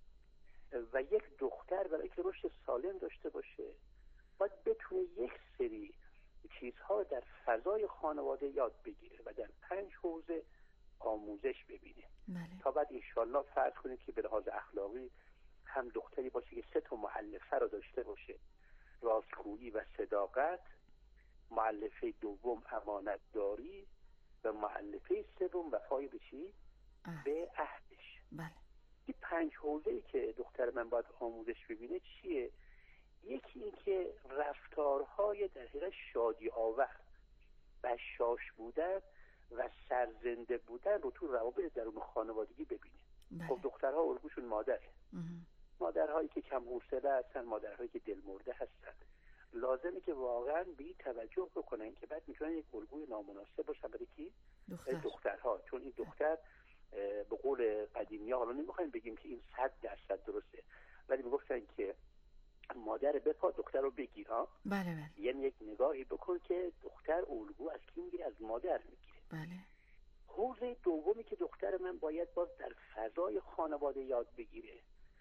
و یک دختر برای که رشد سالم داشته باشه باید بتونه یک سری چیزها در فضای خانواده یاد بگیره و در 5 حوزه آموزش ببینه. تا بعد انشالله فرض کنید که به لحاظ اخلاقی هم دختری باشه که 3 تا مؤلفه رو داشته باشه: راستگویی و صداقت، مؤلفه دوم امانت داری و مؤلفه سوم وفای به چی؟ به عهدش. این 5 حوزه‌ای که دختر من باید آموزش ببینه چیه؟ یکی این که رفتارهای در حقیقت شادی آور، بشاش بودن و سرزنده بودن رو تو روابط درون خانوادگی ببینه. خب دخترها الگوشون مادره. مادرهایی که کم حوصله هستن، مادرهایی که دلمرده هستن، لازمه که واقعا به این توجه بکنن که بعد میتونن یک الگوی نامناسب باشن برای کی؟ دخترها. چون این دختر به قول قدیمی‌ها، حالا نمیخوایم بگیم که این 100% درسته، ولی میگفتن که مادر بپا دختر رو بگیر. یعنی یک نگاهی بکن که دختر الگو از کی میگیره؟ از مادر میگیره. حوزه دومی که دختر من باید باز در فضای خانواده یاد بگیره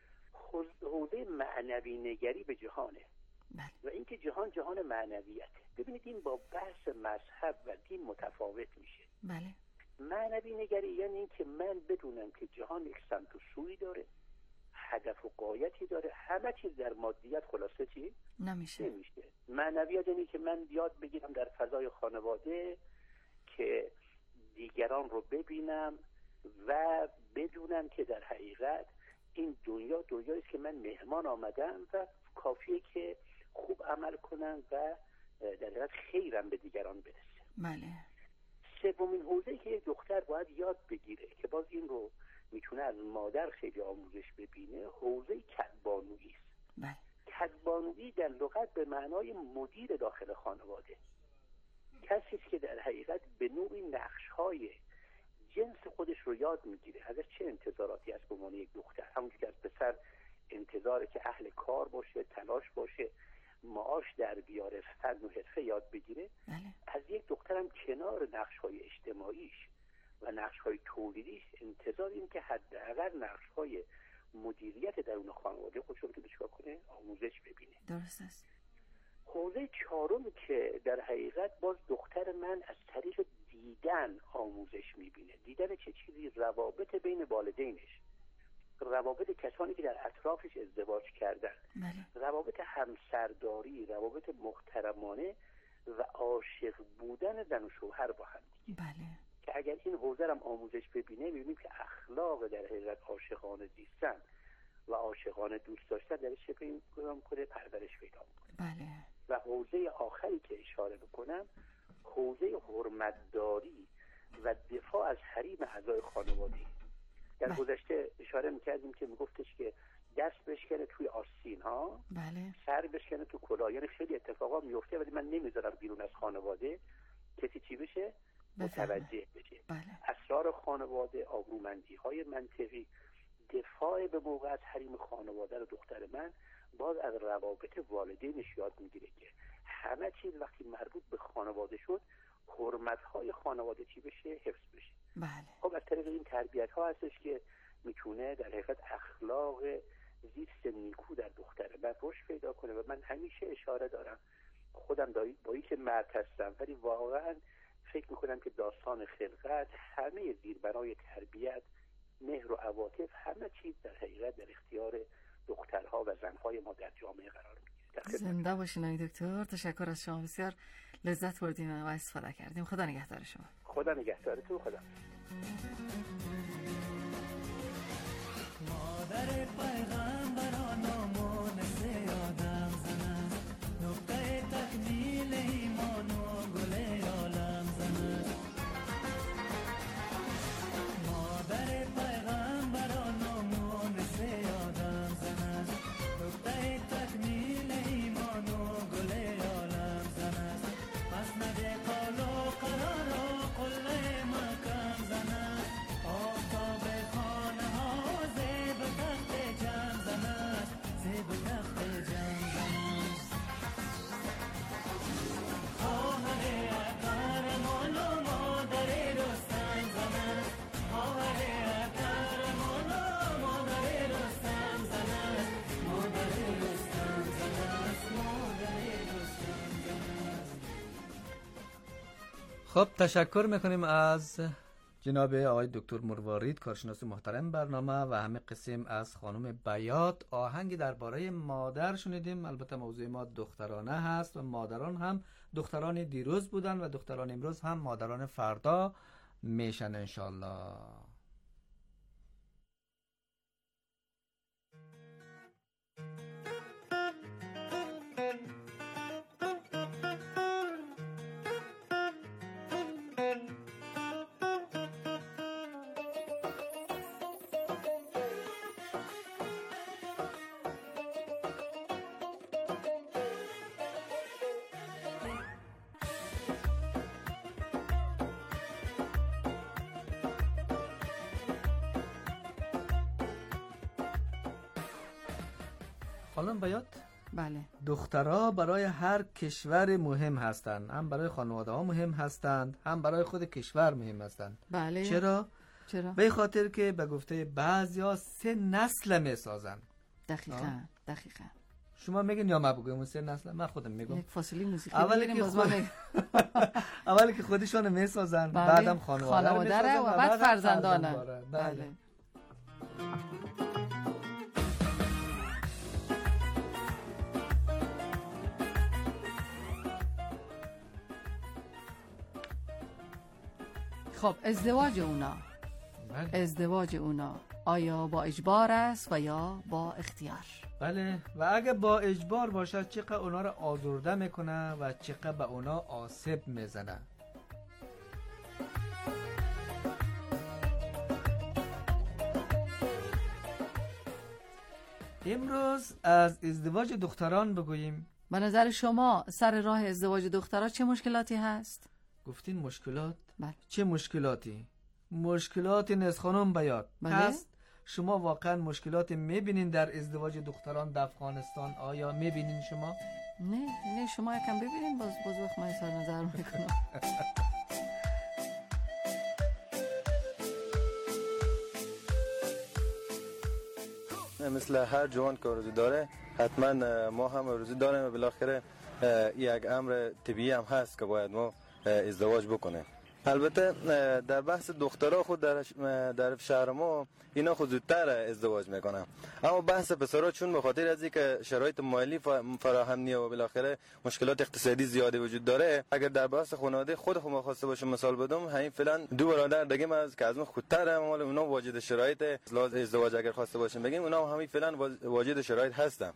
حوزه معنوی نگری به جهانه. و اینکه جهان معنویته. ببینید این با بحث مذهب و دین متفاوت میشه. معنوی نگری یعنی اینکه من بدونم که جهان یک سمت و سوی داره، هدف و غایتی داره، همه چیز در مادیت خلاصه چی؟ نمیشه. معنویت یعنی که من یاد بگیرم در فضای خانواده که دیگران رو ببینم و بدونم که در حقیقت این دنیایی است که من مهمان آمدم و کافیه که خوب عمل کنم و در حقیقت خیرم به دیگران برسه. سومین حوزه‌ای که یک دختر باید یاد بگیره که باز این رو میتونه از مادر خیلی آموزش ببینه، حوزه کدبانویی است. کدبانویی در لغت به معنای مدیر داخل خانواده، کسی است که در حقیقت به نوعی نقش‌های جنس خودش رو یاد میگیره. ازش چه انتظاراتی هست به عنوان یک دختر؟ همونجوری که از پسر انتظاره که اهل کار باشه، تلاش باشه، معاش در بیاره، فن و حرفه یاد بگیره. از یک دخترم کنار نقش‌های اجتماعیش و نقش‌های تولیدیش انتظار این که حداقل نقش‌های مدیریت درون خانواده خودش رو بتونه چیکار کنه؟ آموزش ببینه.
درست است.
حوزه چهارمی که در حقیقت باز دختر من از طریق دیدن آموزش میبینه، دیدن چه چیزی، روابط بین والدینش، روابط کسانی که در اطرافش ازدواج کردن، روابط همسرداری، روابط محترمانه و عاشق بودن زن و شوهر با هم دیگه. که اگر این حوزه هم آموزش ببینه میبینیم که اخلاق در حقیقت عاشقانه زیستن و عاشقانه دوست داشتن درش کنه پرورش پیدا میکنه. و حوزه آخری که اشاره بکنم حوزه حرمتداری و دفاع از حریم اعضای خانواده. در گذشته اشاره میکردیم که میگفتش که دست بشکنه توی آستین ها، سر بشکنه تو کلاه، یعنی خیلی اتفاقا میفته ولی من نمیذارم بیرون از خانواده کسی چی بشه، متوجه بشه. اسرار خانواده، آبرومندی های منطقی، دفاع به موقع از حریم خانواده رو دختر من باز از روابط والدینش یاد میگیره که همه چیز وقتی مربوط به خانواده شد حرمت های خانواده چی بشه، حفظ بشه. خب از طریق این تربیت ها هستش که میتونه در حقیقت اخلاق زیست نیکو در دختر من رشد پیدا کنه. و من همیشه اشاره دارم، خودم با اینکه مرد هستم ولی واقعا فکر میکنم که داستان خلقت همه زیربنای تربیت، مهر و عواطف، همه چیز در حقیقت در اختیار دخترها و زنهای ما در جامعه قرار میگیره.
زنده باشین آقای دکتر، تشکر از شما، بسیار لذت بردیم و استفاده کردیم. خدا نگهدار شما.
خدا نگهدارتون. خدا.
مادر پیغمبران و مونس آدم زند، نقطه تکمیل ایمان و گل عالم زند. مادر پیغمبران و مونس آدم زند، نقطه تکمیل ایمان و گل عالم زند. مسند قال و قرار و قله مکان زند، آفتاب خانه ها زیب تخت جمع زند، زیب تخت جمع زند. خواهر اکرمان و مادر رستم زند، خواهر اکرمان و مادر رستم زند، مادر رستم زند، مادر رستم زند.
خب تشکر میکنیم از جناب آقای دکتر مروارید، کارشناس محترم برنامه، و همه قسم از خانم بیات. آهنگی درباره مادر شنیدیم. البته موضوع ما دخترانه هست و مادران هم دختران دیروز بودن و دختران امروز هم مادران فردا میشن انشالله. خانم بیات،
بله،
دخترها برای هر کشور مهم هستند، هم برای خانواده ها مهم هستند، هم برای خود کشور مهم هستند.
بله.
چرا؟ به خاطر که به گفته بعضیا 3 نسل میسازن.
دقیقاً.
شما میگین یا ما بگویم 3 نسل؟ من خودم میگم.
یک فاصله موسیقی
اولی که خودشون میسازن، بعدم خانواده
رو و بعد فرزندانه. بله. خب ازدواج اونا آیا با اجبار است و یا با اختیار؟
بله، و اگه با اجبار باشه چقدر اونا رو آزرده میکنه و چقدر به اونا آسیب میزنه. امروز از ازدواج دختران بگوییم.
به نظر شما سر راه ازدواج دختران چه مشکلاتی هست؟
گفتین مشکلات؟
بله.
چه مشکلاتی؟ مشکلاتی نیست خانم بیات. هست؟ شما واقعا مشکلات میبینین در ازدواج دختران در افغانستان؟ آیا میبینین شما؟
نه شما یکم ببینین باز وقت من سر نظر میکنم.
مثل هر جوان که آرزو داره، حتما ما هم آرزو داریم و بالاخره یک امر طبیعی هم هست که باید ما ازدواج بکنه. البته در بحث دخترها خود در شهر ما اینا خود زودتر ازدواج میکنن، اما بحث پسرها چون به خاطر از اینکه شرایط مالی فراهم نیست و بالاخره مشکلات اقتصادی زیادی وجود داره، اگر در بحث خانواده خود ما خواسته باشم مثال بدم، همین فعلا دو برادر دیگه از که از من خودتر مال اونا واجد شرایط ازدواج اگر خواسته باشیم بگیم اونا همین فعلا واجد شرایط هستن.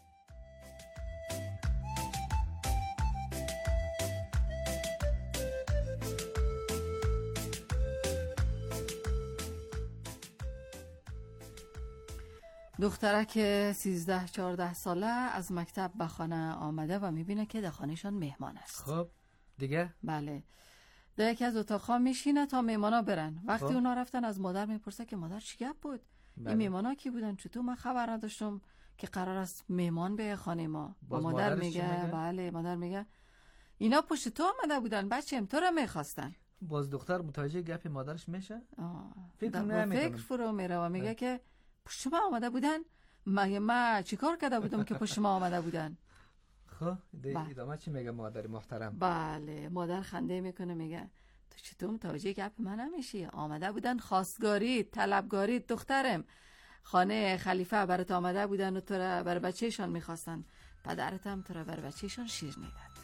دخترک 13-14 ساله از مکتب به خانه آمده و میبینه که در خانهشان مهمان است.
خب دیگه؟
بله. در یکی از اتاقها میشینه تا مهمانا برن. وقتی اونا رفتن از مادر میپرسه که مادر چی گپ بود؟ این مهمانا کی بودن؟ چطور من خبر نداشتم که قرار است مهمان به خانه ما؟ مادر میگه بله. مادر میگه اینا پشت تو آمده بودن بچه‌م، تو رو میخواستن.
باز دختر متوجه گپ مادرش میشه؟
فکر فرو میره و میگه که پشت ما آمده بودن؟ مگه من چیکار کرده بودم که پشت ما آمده بودن؟
خب ادامه چی میگه مادر محترم؟
بله مادر خنده میکنه میگه تو چطور متوجه گپ من نمیشی؟ آمده بودن خواستگاری طلبگاری دخترم، خانه خلیفه برات آمده بودن و تو را بر بچه‌شان میخواستن، پدرت هم تو را بر بچه‌شان شیر میداد.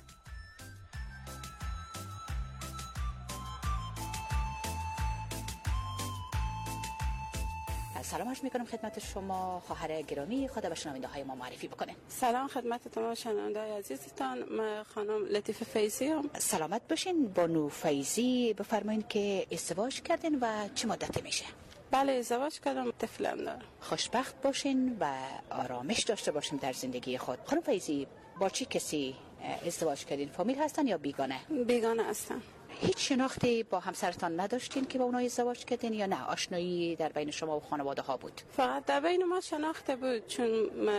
سلام عرض میکنم خدمت شما. خواهر گرامی خود به شنونده های ما معرفی بکنه.
سلام خدمت تمام شنونده های عزیزتان، من خانم لطیفه فیضی هم.
سلامت باشین. بانو فیضی، بفرمایید که ازدواج کردین و چه مدتی میشه؟
بله ازدواج کردم، طفلم دارم.
خوشبخت باشین و آرامش داشته باشین در زندگی خود. خانم فیضی با چه کسی ازدواج کردین؟ فامیل هستن یا بیگانه؟
بیگانه هستن.
هیچ شناختی با همسرتان نداشتین که با اونها ازدواج کردین یا نه آشنایی در بین شما و خانواده ها بود؟
فقط در بین ما شناخته بود، چون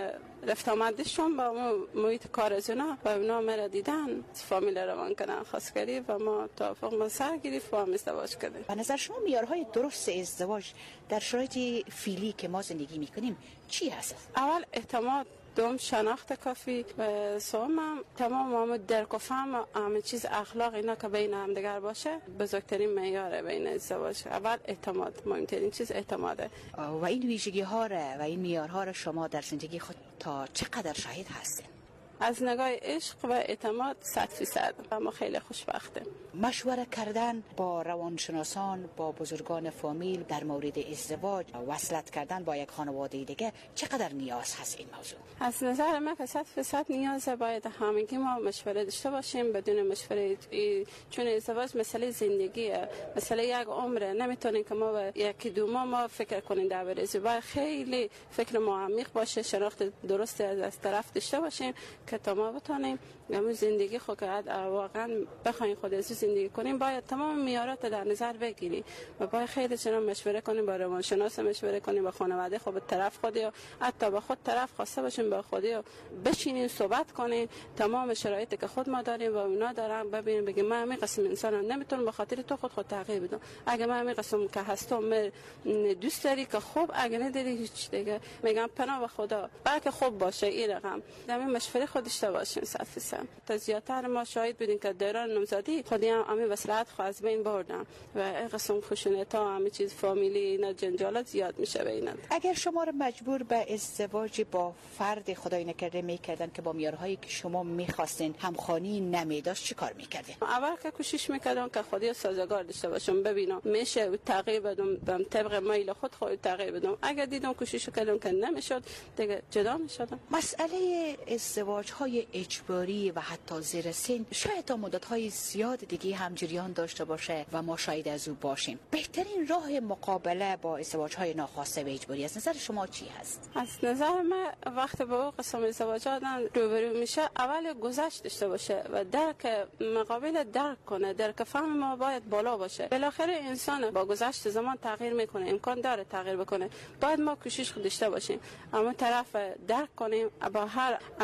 رفت آمدشون با محیط کار از اونا و اونا مرا دیدن فامیل روان کردن خواستگاری و ما توافق ما سر گرفت با هم ازدواج کردیم.
به نظر شما معیارهای درست ازدواج در شرایط فعلی که ما زندگی میکنیم چی هست؟
اول اعتماد، دوم شناخت کافی و سوم تمام درک و فهم همه چیز اخلاق اینا که بین هم دیگر باشه بزرگترین معیار بین ازدواج. اول اعتماد، مهمترین چیز اعتماده.
و این ویژگی ها و این معیارها را شما در زندگی خود تا چقدر شاهد هستین؟
از نگاه عشق و اعتماد 100% و ما خیلی خوشبختیم.
مشوره کردن با روانشناسان، با بزرگان فامیل در مورد ازدواج، وصلت کردن با یک خانواده دیگه چقدر نیاز هست این موضوع؟
از نظر من که 100% نیازه. باید همگی ما مشوره داشته باشیم. بدون مشوره چون ازدواج مسئله زندگیه، مسئله یک عمره. نمیتونیم که ما یکی دو ما فکر کنیم در ازدواج. خیلی فکر ما عمیق باشه، شناخت درست از طرف داشته باشیم که تا ما بتونیم همون زندگی خود که واقعا بخوایم خود از زندگی کنیم باید تمام معیارات در نظر بگیریم و باید خیلی چنان مشوره کنیم با روانشناس، مشوره کنیم با خانواده خود، به طرف خودی و حتی با خود طرف خواسته باشیم با خودی و بشینیم صحبت کنیم تمام شرایطی که خود ما داریم و اونا دارن ببینیم بگیم من همین قسم انسانم نمیتونم به خاطر تو خود تغییر بدم. اگه من همین قسم که هستم دوست داری که خوب، اگه نداری هیچ دیگه میگم پناه به خدا بلکه خوب باشه. این رقم همین مشوره خود داشته باشیم 100%. تا زیادتر ما شاهد بودیم که دوران نوزادی خودی هم همین وصلت خو از بین بردن و این قسم خشونت ها همه چیز فامیلی اینا جنجالات زیاد میشه بینند.
اگر شما رو مجبور به ازدواج با فرد خدای نکرده میکردن که با معیارهایی که شما میخواستین همخوانی نمیداشت چی کار میکردین؟
اول که کوشش میکردم که خودی سازگار داشته باشم، ببینم میشه تغییر بدم طبق میل خود تغییر بدم. اگر دیدم کوشش کردم که نمیشد دیگه جدا میشدم.
مسئله ازدواج های اجباری و حتی زیر سن شاید تا مدت های زیاد دیگه هم جریان داشته باشه و ما شاید از او باشیم. بهترین راه مقابله با ازدواج های ناخواسته و اجباری از نظر شما چی هست؟
از نظر من وقتی با اون قسم ازدواجات روبرو میشه اول گذشت داشته باشه و درک مقابل درک کنه. درک فهم ما باید بالا باشه. بالاخره انسان با گذشت زمان تغییر میکنه، امکان داره تغییر بکنه. باید ما کوشش داشته باشیم اما طرف درک کنیم با هر عملی که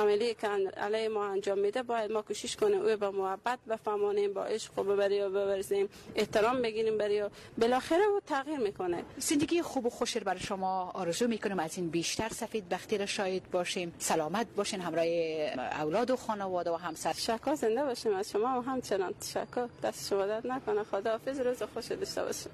که علیه ما انجام میده باید ما کوشش کنیم او با محبت بفهمانیم، با عشق و ببرزیم، احترام بگیریم برای بالاخره او تغییر میکنه.
زندگی خوب و خوش برای شما آرزو میکنم، از این بیشتر سفید بختی را شاهد باشیم، سلامت باشین همراه اولاد و خانواده و همسر.
تشکر، زنده باشیم. از شما و همچنان تشکر. دست شما درد نکنه. خداحافظ، روز خوش داشته باشیم.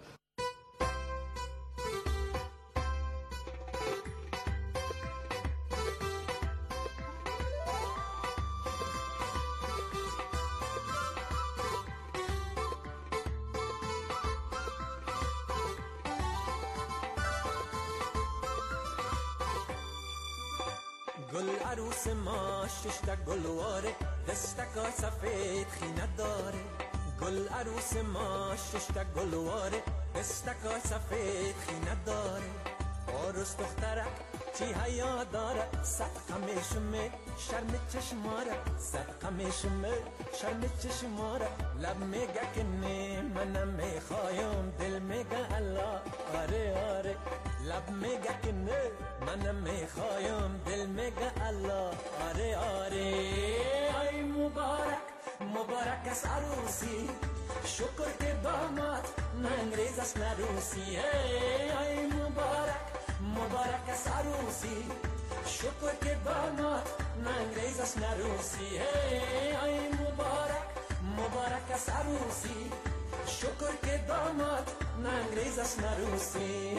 گل عروس ما ششتا گلواره، دستکا سفید خینه داره. گل عروس ما ششتا گلواره، دستکا سفید خینه داره. آرس دخترک چی حیا داره، صدقه میشمه شرم چشماره، صدقه میشمه شرم چشماره. لب میگه که نه منم میخوایم، دل میگه الله آره آره. لب میگه که نه منم میخوایم، دل میگه الله آره آره. ای مبارک مبارک از عروسی، شکر که داماد ننگریز است نروسی. ای مبارک مبارک از عروسی، شکر که داماد ننگریز است نروسی. ای مبارک مبارک از عروسی، شکر که داماد ننگریز است نروسی.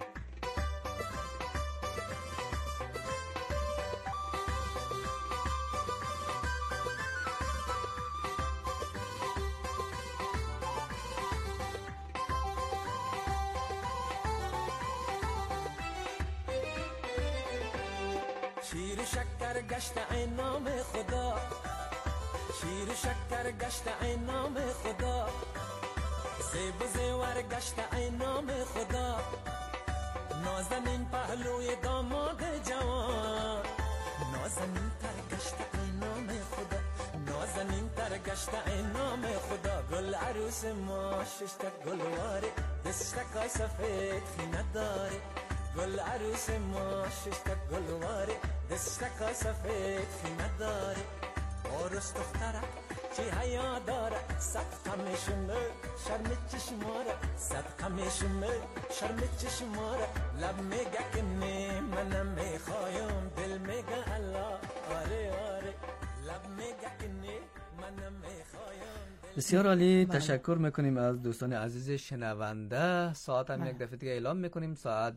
شیر شکر گشت ای نام خدا، شیر شکر گشت ای نام خدا. زیب و زیور گشت ای نام خدا. نازنین پهلوی داماد جوان، نازنین تر گشت ای نام خدا، نازنین تر گشت ای نام خدا. گل عروس ما ششتا گلواره، دستکای سفید خینه داره. گل عروس ما ششتا گلواره، دستکای سفید خینه داره. آرس دخترک چی حیا داره، صدقه میشمه شرم چشماره، صدقه میشمه شرم چشماره. لب میگه که نه منم میخوایم، دل میگه الله آره آره. لب میگه که نه منم میخوایم.
بسیار عالی، تشکر میکنیم از دوستان عزیز شنونده. ساعت هم یک دفعه دیگه اعلام میکنیم، ساعت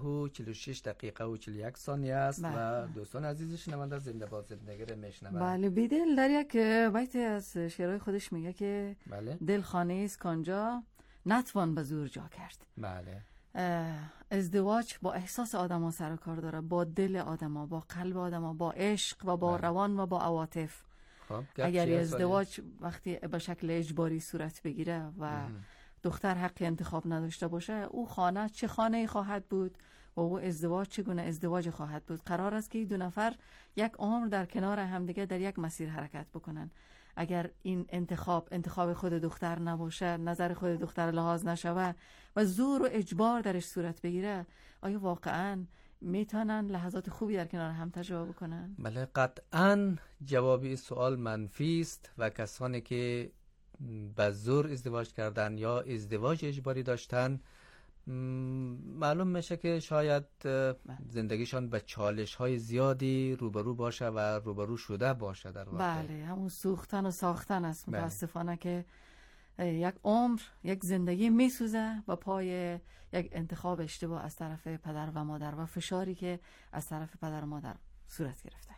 10:46 است و دوستان عزیز شنونده زنده باد زندگی رو میشنوند.
بله، بیدل در یک بیتی از شعرهای خودش میگه که دل خانه است کانجا نتوان به زور جا کرد.
بله،
ازدواج با احساس آدما سر و کار داره، با دل آدما، با قلب آدما، با عشق و با روان و با عواطف. اگر ازدواج وقتی به شکل اجباری صورت بگیره و دختر حق انتخاب نداشته باشه، او خانه چه خانه‌ای خواهد بود و او ازدواج چگونه ازدواج خواهد بود. قرار است که دو نفر یک عمر در کنار همدیگه در یک مسیر حرکت بکنن. اگر این انتخاب خود دختر نباشه، نظر خود دختر لحاظ نشوه و زور و اجبار درش صورت بگیره، آیا واقعاً میتونن لحظات خوبی در کنار هم تجربه بکنن؟
بله، قطعاً جواب این سوال منفی است و کسانی که به زور ازدواج کردن یا ازدواج اجباری داشتن معلوم میشه که شاید زندگیشان به چالش های زیادی روبرو باشه و روبرو شده باشه در واقع.
بله، همون سوختن و ساختن است متاسفانه که یک عمر، یک زندگی میسوزه و پای یک انتخاب اشتباه از طرف پدر و مادر و فشاری که از طرف پدر و مادر صورت گرفته.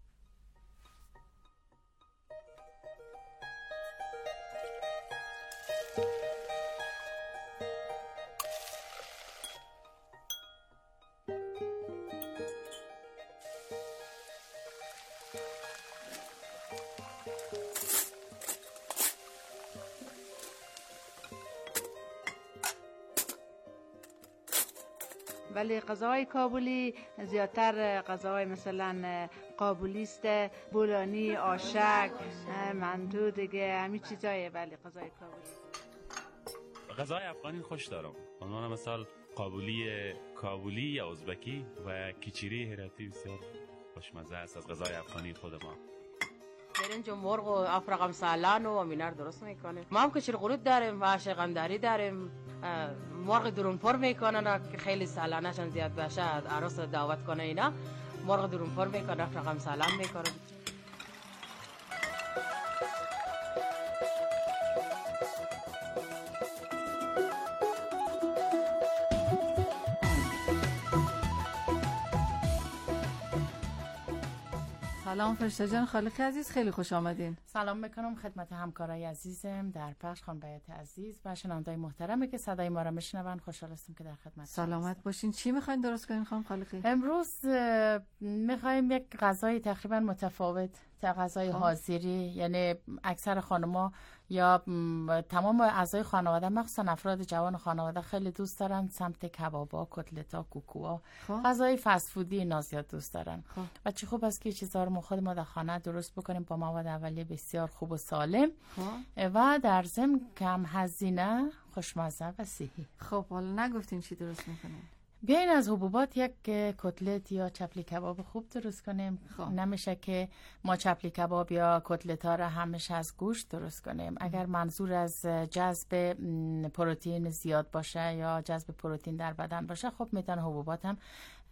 ولی غذاهای کابلی زیادتر غذاهای مثلا قابلیست، بولانی، آشک، مندو دیگه همین چیزایه. ولی غذای
غذای افغانی خوش دارم، عنوان مثال قابلی کابلی یا ازبکی و کیچیری هراتی بسیار خوشمزه است از غذای افغانی خود ما.
برنج و مرغ و افرقم سالان و اینا رو درست میکنه. ما هم کچر قرود داریم و شقندری داریم. مرغ درونپر میکنن که خیلی سالانشان زیاد باشه، عروس دعوت کنه اینا مرغ درونپر میکنه، افرقم سالان میکنه.
سلام فرشته جان، خالق عزیز، خیلی خوش آمدین.
سلام میکنم خدمت همکارای عزیزم در پخش، خانم بیات عزیز و شنوندای محترمی که صدای ما را میشنون. خوشحال هستم که در خدمت
سلامت باشین. چی میخواین درست کنین خانم خالقی؟
امروز میخوایم یک غذای تقریبا متفاوت، غذای حاضری، یعنی اکثر خانم‌ها یا تمام اعضای خانواده، مخصوصا افراد جوان خانواده، خیلی دوست دارن سمت کبابا، کتلتا، کوکوها، غذای فست فودی اینا زیاد دوست دارن. و چه خوب است که چیزا رو خود ما در خانه درست بکنیم با مواد اولیه بسیار خوب و سالم و در ضمن کم هزینه، خوشمزه و صحی.
خب حالا نگفتین چی درست میکنین؟
بیاین از حبوبات یک کتلت یا چپلی کباب خوب درست کنیم. نمیشه که ما چپلی کباب یا کتلت ها را همیشه از گوشت درست کنیم. اگر منظور از جذب پروتئین زیاد باشه یا جذب پروتئین در بدن باشه، خب میتونه حبوبات هم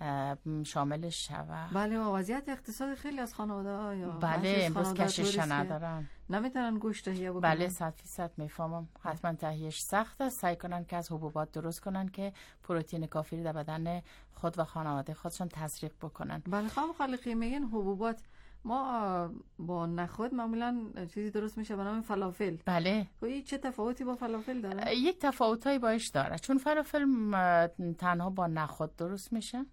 شاملش شود.
بله، و وضعیت اقتصادی خیلی از خانواده یا
بله امروز کشش ندارن،
نمیتونن گوشت تهیه بکنن.
بله 100% میفهمم. حتما تهیهش سخت است. سعی کنن که از حبوبات درست کنن که پروتئین کافی در بدن خود و خانواده خودشون تزریق بکنن.
بله خانم خالقی، میگن حبوبات ما با نخود معمولا چیزی درست میشه به نام فلافل.
بله.
و این چه تفاوتی با فلافل داره؟
یک تفاوتایی باش داره، چون فلافل تنها با نخود درست میشه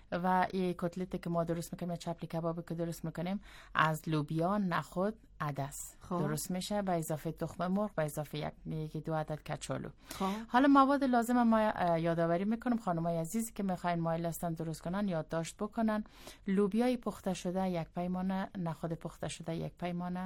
و این کتلتی که ما درست میکنیم، چپلی کبابی که درست میکنیم، از لوبیا، نخود، عدس درست میشه به اضافه تخم مرغ، به اضافه یکی دو عدد کچالو. حالا مواد لازم ما یادآوری میکنم خانمای عزیزی که میخواین مایل هستن درست کنن یادداشت بکنن. لوبیای پخته شده 1 پیمانه، نخود پخته شده 1 پیمانه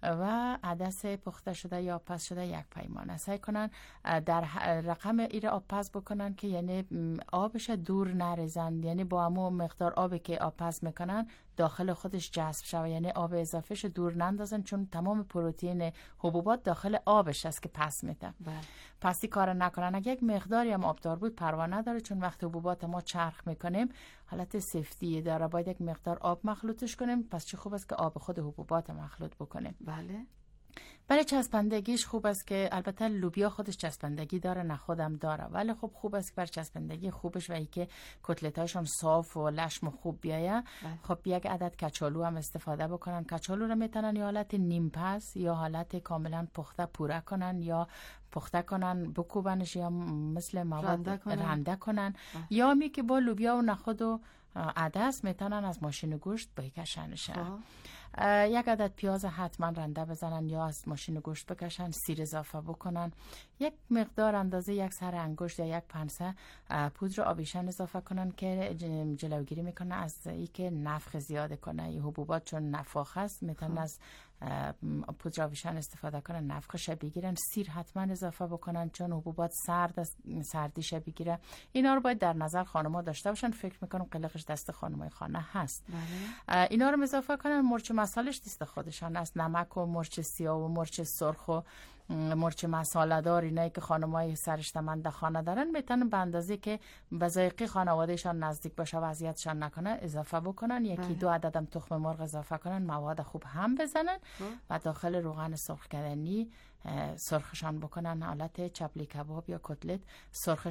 و عدس پخته شده یا آبپز شده 1 پیمانه. سعی کنن در رقم ایره آبپز بکنن که یعنی آبش دور نریزن، یعنی با همون مقدار آبی که آبپز میکنن داخل خودش جذب شود، یعنی آب اضافهش دور نندازن، چون تمام پروتئین حبوبات داخل آبش است که پس میده. پسی کار نکنن. اگه یک مقداری هم آبدار بود پروا نداره، چون وقتی حبوبات ما چرخ میکنیم حالت سفتی داره، باید یک مقدار آب مخلوطش کنیم. پس چه خوب است که آب خود حبوبات مخلوط بکنیم.
بله.
برای چسبندگیش خوب است که البته لوبیا خودش چسبندگی داره، نخودم داره، ولی خب خوب است که برای چسبندگی خوبش و اینکه کتلتاشون صاف و لشم خوب بیایه، خب یک عدد کچالو هم استفاده بکنن. کچالو رو میتونن یا حالت نیم پس یا حالت کاملا پخته پوره کنن یا پخته کنن بکوبنش یا مثل مواد رنده کنن یا می که با لوبیا و نخود و عدس میتونن از ماشین گوشت بکشنشن. یک عدد پیاز حتما رنده بزنن یا از ماشین گوشت بکشن، سیر اضافه بکنن، یک مقدار اندازه 1 سر انگشت یا 1 پنسه پودر آویشن اضافه کنن که جلوگیری میکنه از اینکه نفخ زیاد کنه. این حبوبات چون نفاخ است میتونن از پودر آویشن استفاده کنن، نفخش بگیرن. سیر حتما اضافه بکنن چون حبوبات سرد است، سردیش بگیره. اینا رو باید در نظر خانم‌ها داشته باشن. فکر میکنم قلقش دست خانم‌های خانه هست. اینا رو اضافه کنن. مرچ مسالش دست خودشان است، نمک و مرچ سیاه و مرچ سرخ و مرچ مساله دار، اینایی که خانم‌های سرشتمند خانه دارن میتونن به اندازه که به ذائقه خانوادهشان نزدیک باشه و اذیتشان نکنه اضافه بکنن. 1-2 عددم تخم مرغ اضافه کنن، مواد خوب هم بزنن و داخل روغن سرخ کردنی سرخشان بکنن. حالت چپلی کباب یا کتلت سرخش